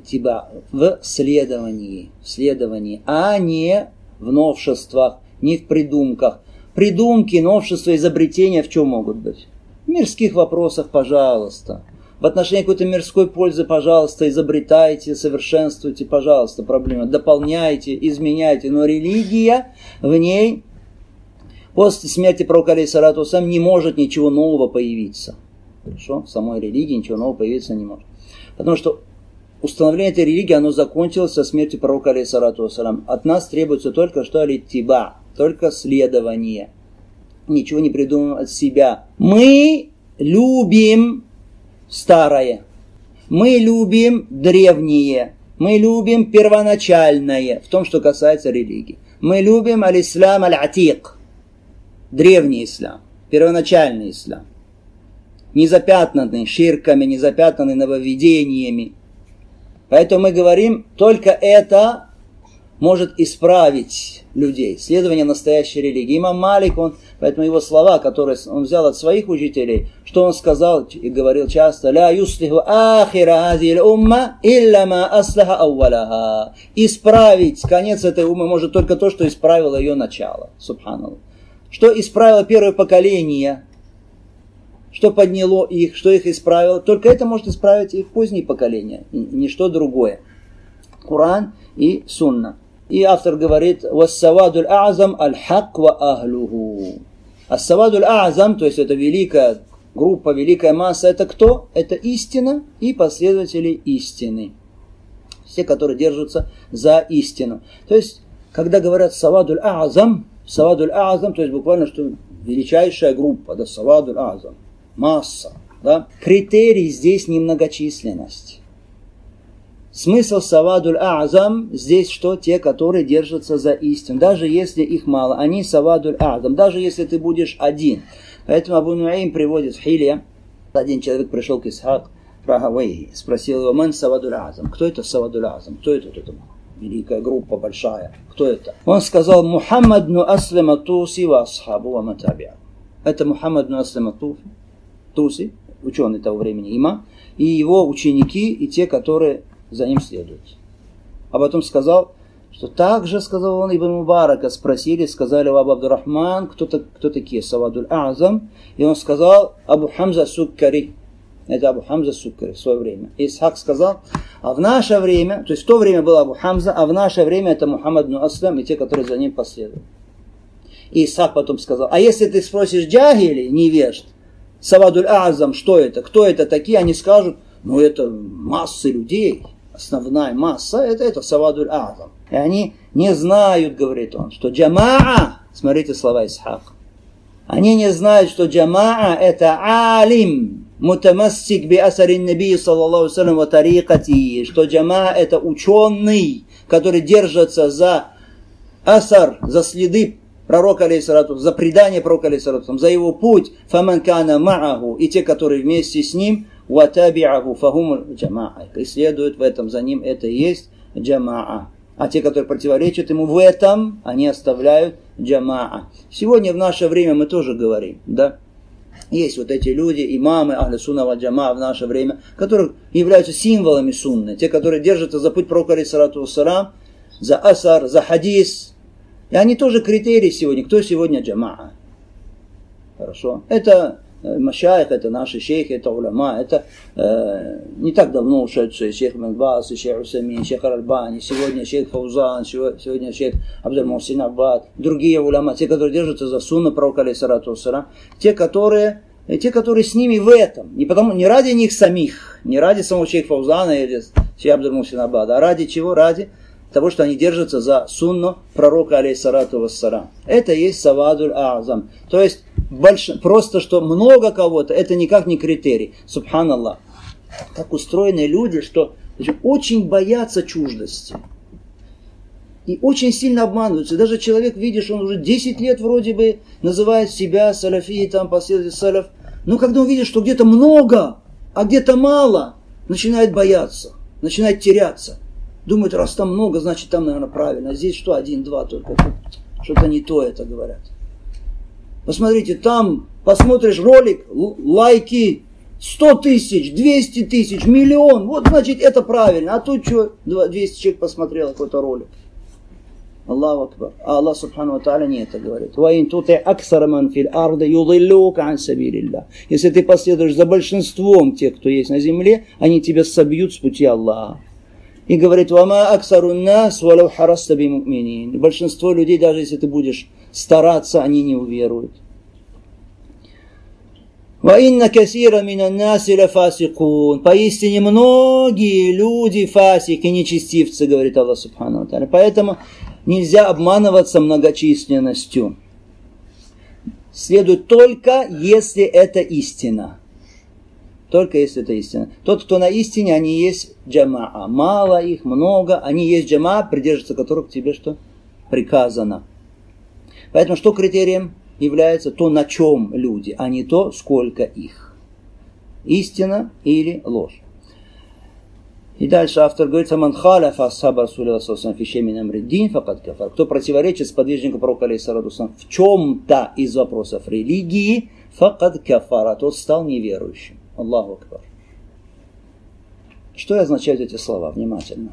В следовании, а не в новшествах, не в придумках. Придумки, новшества, изобретения в чем могут быть? В мирских вопросах, пожалуйста. В отношении какой-то мирской пользы, пожалуйста, изобретайте, совершенствуйте, пожалуйста, проблемы. Дополняйте, изменяйте. Но религия, в ней после смерти пророка алейхиссалату вассалям не может ничего нового появиться. Хорошо? В самой религии ничего нового появиться не может. Потому что установление этой религии, оно закончилось со смертью пророка алейхиссалату вассалям. От нас требуется только что алиттиба. Только следование. Ничего не придумываем от себя. Мы любим старое. Мы любим древнее. Мы любим первоначальное. В том, что касается религии. Мы любим аль-ислам аль-атик. Древний ислам. Первоначальный ислам. Не запятнанный ширками, не запятнанный нововведениями. Поэтому мы говорим, только это может исправить людей. Следование настоящей религии. Имам Малик, поэтому его слова, которые он взял от своих учителей, что он сказал и говорил часто, «Ля юслиху ахира азиль умма илля ма аслаха аувалаха». Исправить конец этой уммы может только то, что исправило ее начало. Субханаллах. Что исправило первое поколение, что подняло их, что их исправило, только это может исправить их поздние поколения, ничто другое. Коран и Сунна. И автор говорит, «Вассавадуль а'зам аль-хак ва ахлуху». Ассавадуль а'зам, то есть это великая группа, великая масса, это кто? Это истина и последователи истины. Все, которые держатся за истину. То есть, когда говорят «савадуль а'зам», то есть буквально, что величайшая группа, да, «савадуль а'зам», масса, да. Критерий здесь не многочисленность. Смысл савадуль а'зам здесь что? Те, которые держатся за истину. Даже если их мало, они савадуль а'зам. Даже если ты будешь один. Поэтому Абу Нуаим приводит в Хилья. Один человек пришел к Исхак Рахавейхи, спросил его, «Ман савадуль а'зам?» Кто это савадуль а'зам? Кто это? Это великая группа, большая. Кто это? Он сказал, «Мухаммад ну аслим ат-Туси ва асхабу ва матаби'а». Это Мухаммад ну аслим ат-Туси, ученый того времени, имам, и его ученики, и те, которые за ним следует. А потом сказал, что также, сказал он, Ибн Мубарака спросили, сказали у Абу Абдуррахман, кто такие савадуль а'зам, и он сказал, Абу Хамза Суккари, Это Абу Хамза Суккари в свое время. Исхак сказал, а в наше время, то есть в то время был Абу Хамза, а в наше время это Мухаммад ибн Аслам и те, которые за ним последуют. И Исхак потом сказал, а если ты спросишь джахили, невежд, Савадуль Азам, что это, кто это такие, они скажут, ну это массы людей, основная масса, это Савадуль Азам. И они не знают, говорит он, что джамаа, смотрите слова Исхака, они не знают, что джамаа это алим, мутамассик би асарин наби саллаллаху алейхи ва саллям ва тарикати, что джамаа это ученый, который держится за асар, за следы пророка алейхиссалату, за предание пророка алейхиссалату, за его путь, фаман кана ма'аху, и те, которые вместе с ним, ва таби'аху фахум джамаа, преследуют в этом за ним, это и есть джамаа. А те, которые противоречат ему в этом, они оставляют джамаа. Сегодня в наше время мы тоже говорим, да, есть вот эти люди, имамы ахлю сунна валь джамаа в наше время, которые являются символами сунны, те, которые держатся за путь пророка алейхиссалату вассалам, за асар, за хадис. И они тоже критерии сегодня. Кто сегодня джамаа? Хорошо. Это машайх, это наши шейхи, это уляма, это не так давно ушедшие шейх Ибн Баз, шейх Усамин, шейх Аль-Альбани, сегодня шейх Фаузан, сегодня шейх Абдуль-Мухсин Аббад, другие уляма, те, которые держатся за сунну пророка алейхиссалату вассалам, те, которые с ними в этом, не ради них самих, не ради самого шейха Фаузана или шейха Абдуль-Мухсин Аббада, а ради чего? Ради того, что они держатся за сунну пророка алейхиссалату вассалам. Это и есть Савадуль Азам. То есть просто, что много кого-то, это никак не критерий. Субханаллах. Так устроены люди, что очень боятся чуждости. И очень сильно обманываются. Даже человек, видишь, он уже 10 лет вроде бы называет себя салафией, там, последователь салаф. Но когда он видит, что где-то много, а где-то мало, начинает бояться, начинает теряться. Думает, раз там много, значит там, наверное, правильно. А здесь что, 1-2 только. Что-то не то это говорят. Посмотрите, там посмотришь ролик, лайки 100 тысяч, 200 тысяч, миллион. Вот, значит, это правильно. А тут что, 200 человек посмотрел какой-то ролик. Аллаху Акбар. А Аллах Субхану ва Тааля не это говорит. Если ты последуешь за большинством тех, кто есть на земле, они тебя собьют с пути Аллаха. И говорит, большинство людей, даже если ты будешь стараться, они не уверуют. Поистине многие люди фасики, нечестивцы, говорит Аллах Субхану ва Тааля. Поэтому нельзя обманываться многочисленностью. Следует только, если это истина. Только если это истина. Тот, кто на истине, они есть джамаа. Мало их, много. Они есть джамаа, придерживаться которых тебе что? Приказано. Поэтому что критерием является? То, на чем люди, а не то, сколько их. Истина или ложь. И дальше автор говорит, кто противоречит сподвижнику пророка алейхиссалату вассалам в чем-то из вопросов религии, факад кафара, тот стал неверующим. Аллаху Акбар. Что означают эти слова? Внимательно.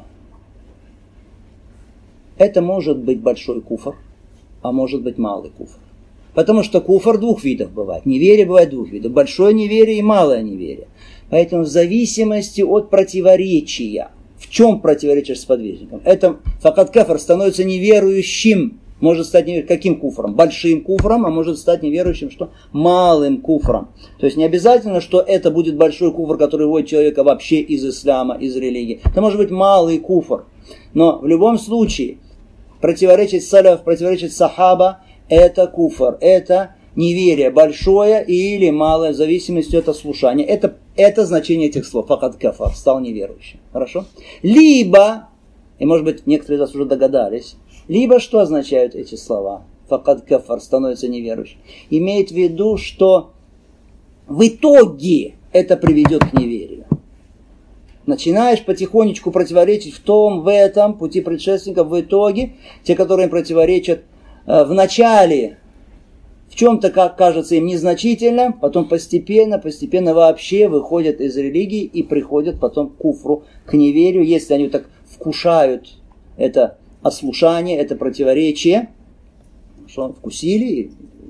Это может быть большой куфр, а может быть малый куфр. Потому что куфр двух видов бывает. Неверие бывает двух видов. Большое неверие и малое неверие. Поэтому в зависимости от противоречия, в чем противоречишь сподвижником, это факат кафр становится неверующим. Может стать каким куфром? Большим куфром, а может стать неверующим, что? Малым куфром. То есть не обязательно, что это будет большой куфр, который выводит человека вообще из ислама, из религии. Это может быть малый куфр. Но в любом случае, противоречить саляф, противоречить сахаба, это куфр, это неверие большое или малое, в зависимости от слушания. Это значение этих слов. Факат кафар, стал неверующим. Хорошо? Либо, и может быть некоторые из вас уже догадались, либо что означают эти слова? Факат кафар, становится неверующим. Имеет в виду, что в итоге это приведет к неверию. Начинаешь потихонечку противоречить в этом пути предшественников, в итоге те, которые им противоречат в начале, в чем-то, как кажется им незначительно, потом постепенно вообще выходят из религии и приходят потом к куфру, к неверию, если они так вкушают это ослушание, это противоречие, что вкусили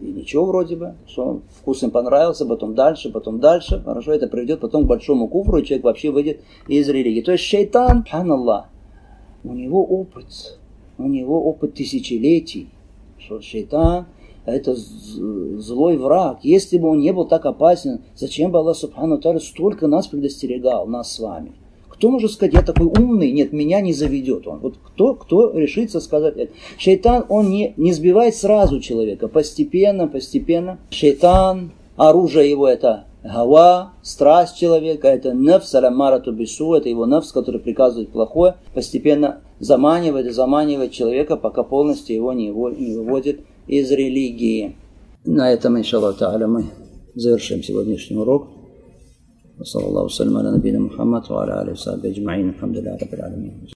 и ничего вроде бы, что вкус им понравился, потом дальше, хорошо, это приведет потом к большому куфру, и человек вообще выйдет из религии. То есть шайтан, субханаллах, у него опыт тысячелетий, что шайтан это злой враг. Если бы он не был так опасен, зачем бы Аллах субхану тааля столько нас предостерегал, нас с вами? Кто может сказать, я такой умный, нет, меня не заведет он. Вот кто решится сказать это? Шайтан, он не сбивает сразу человека, постепенно. Шайтан, оружие его это гава, страсть человека, это нафс, алямарату бису, это его нафс, который приказывает плохое, постепенно заманивает человека, пока полностью его не выводит из религии. На этом, иншаллах та'аля, мы завершим сегодняшний урок. وصلى الله وسلم على نبينا محمد وعلى آله وصحبه أجمعين الحمد لله رب العالمين.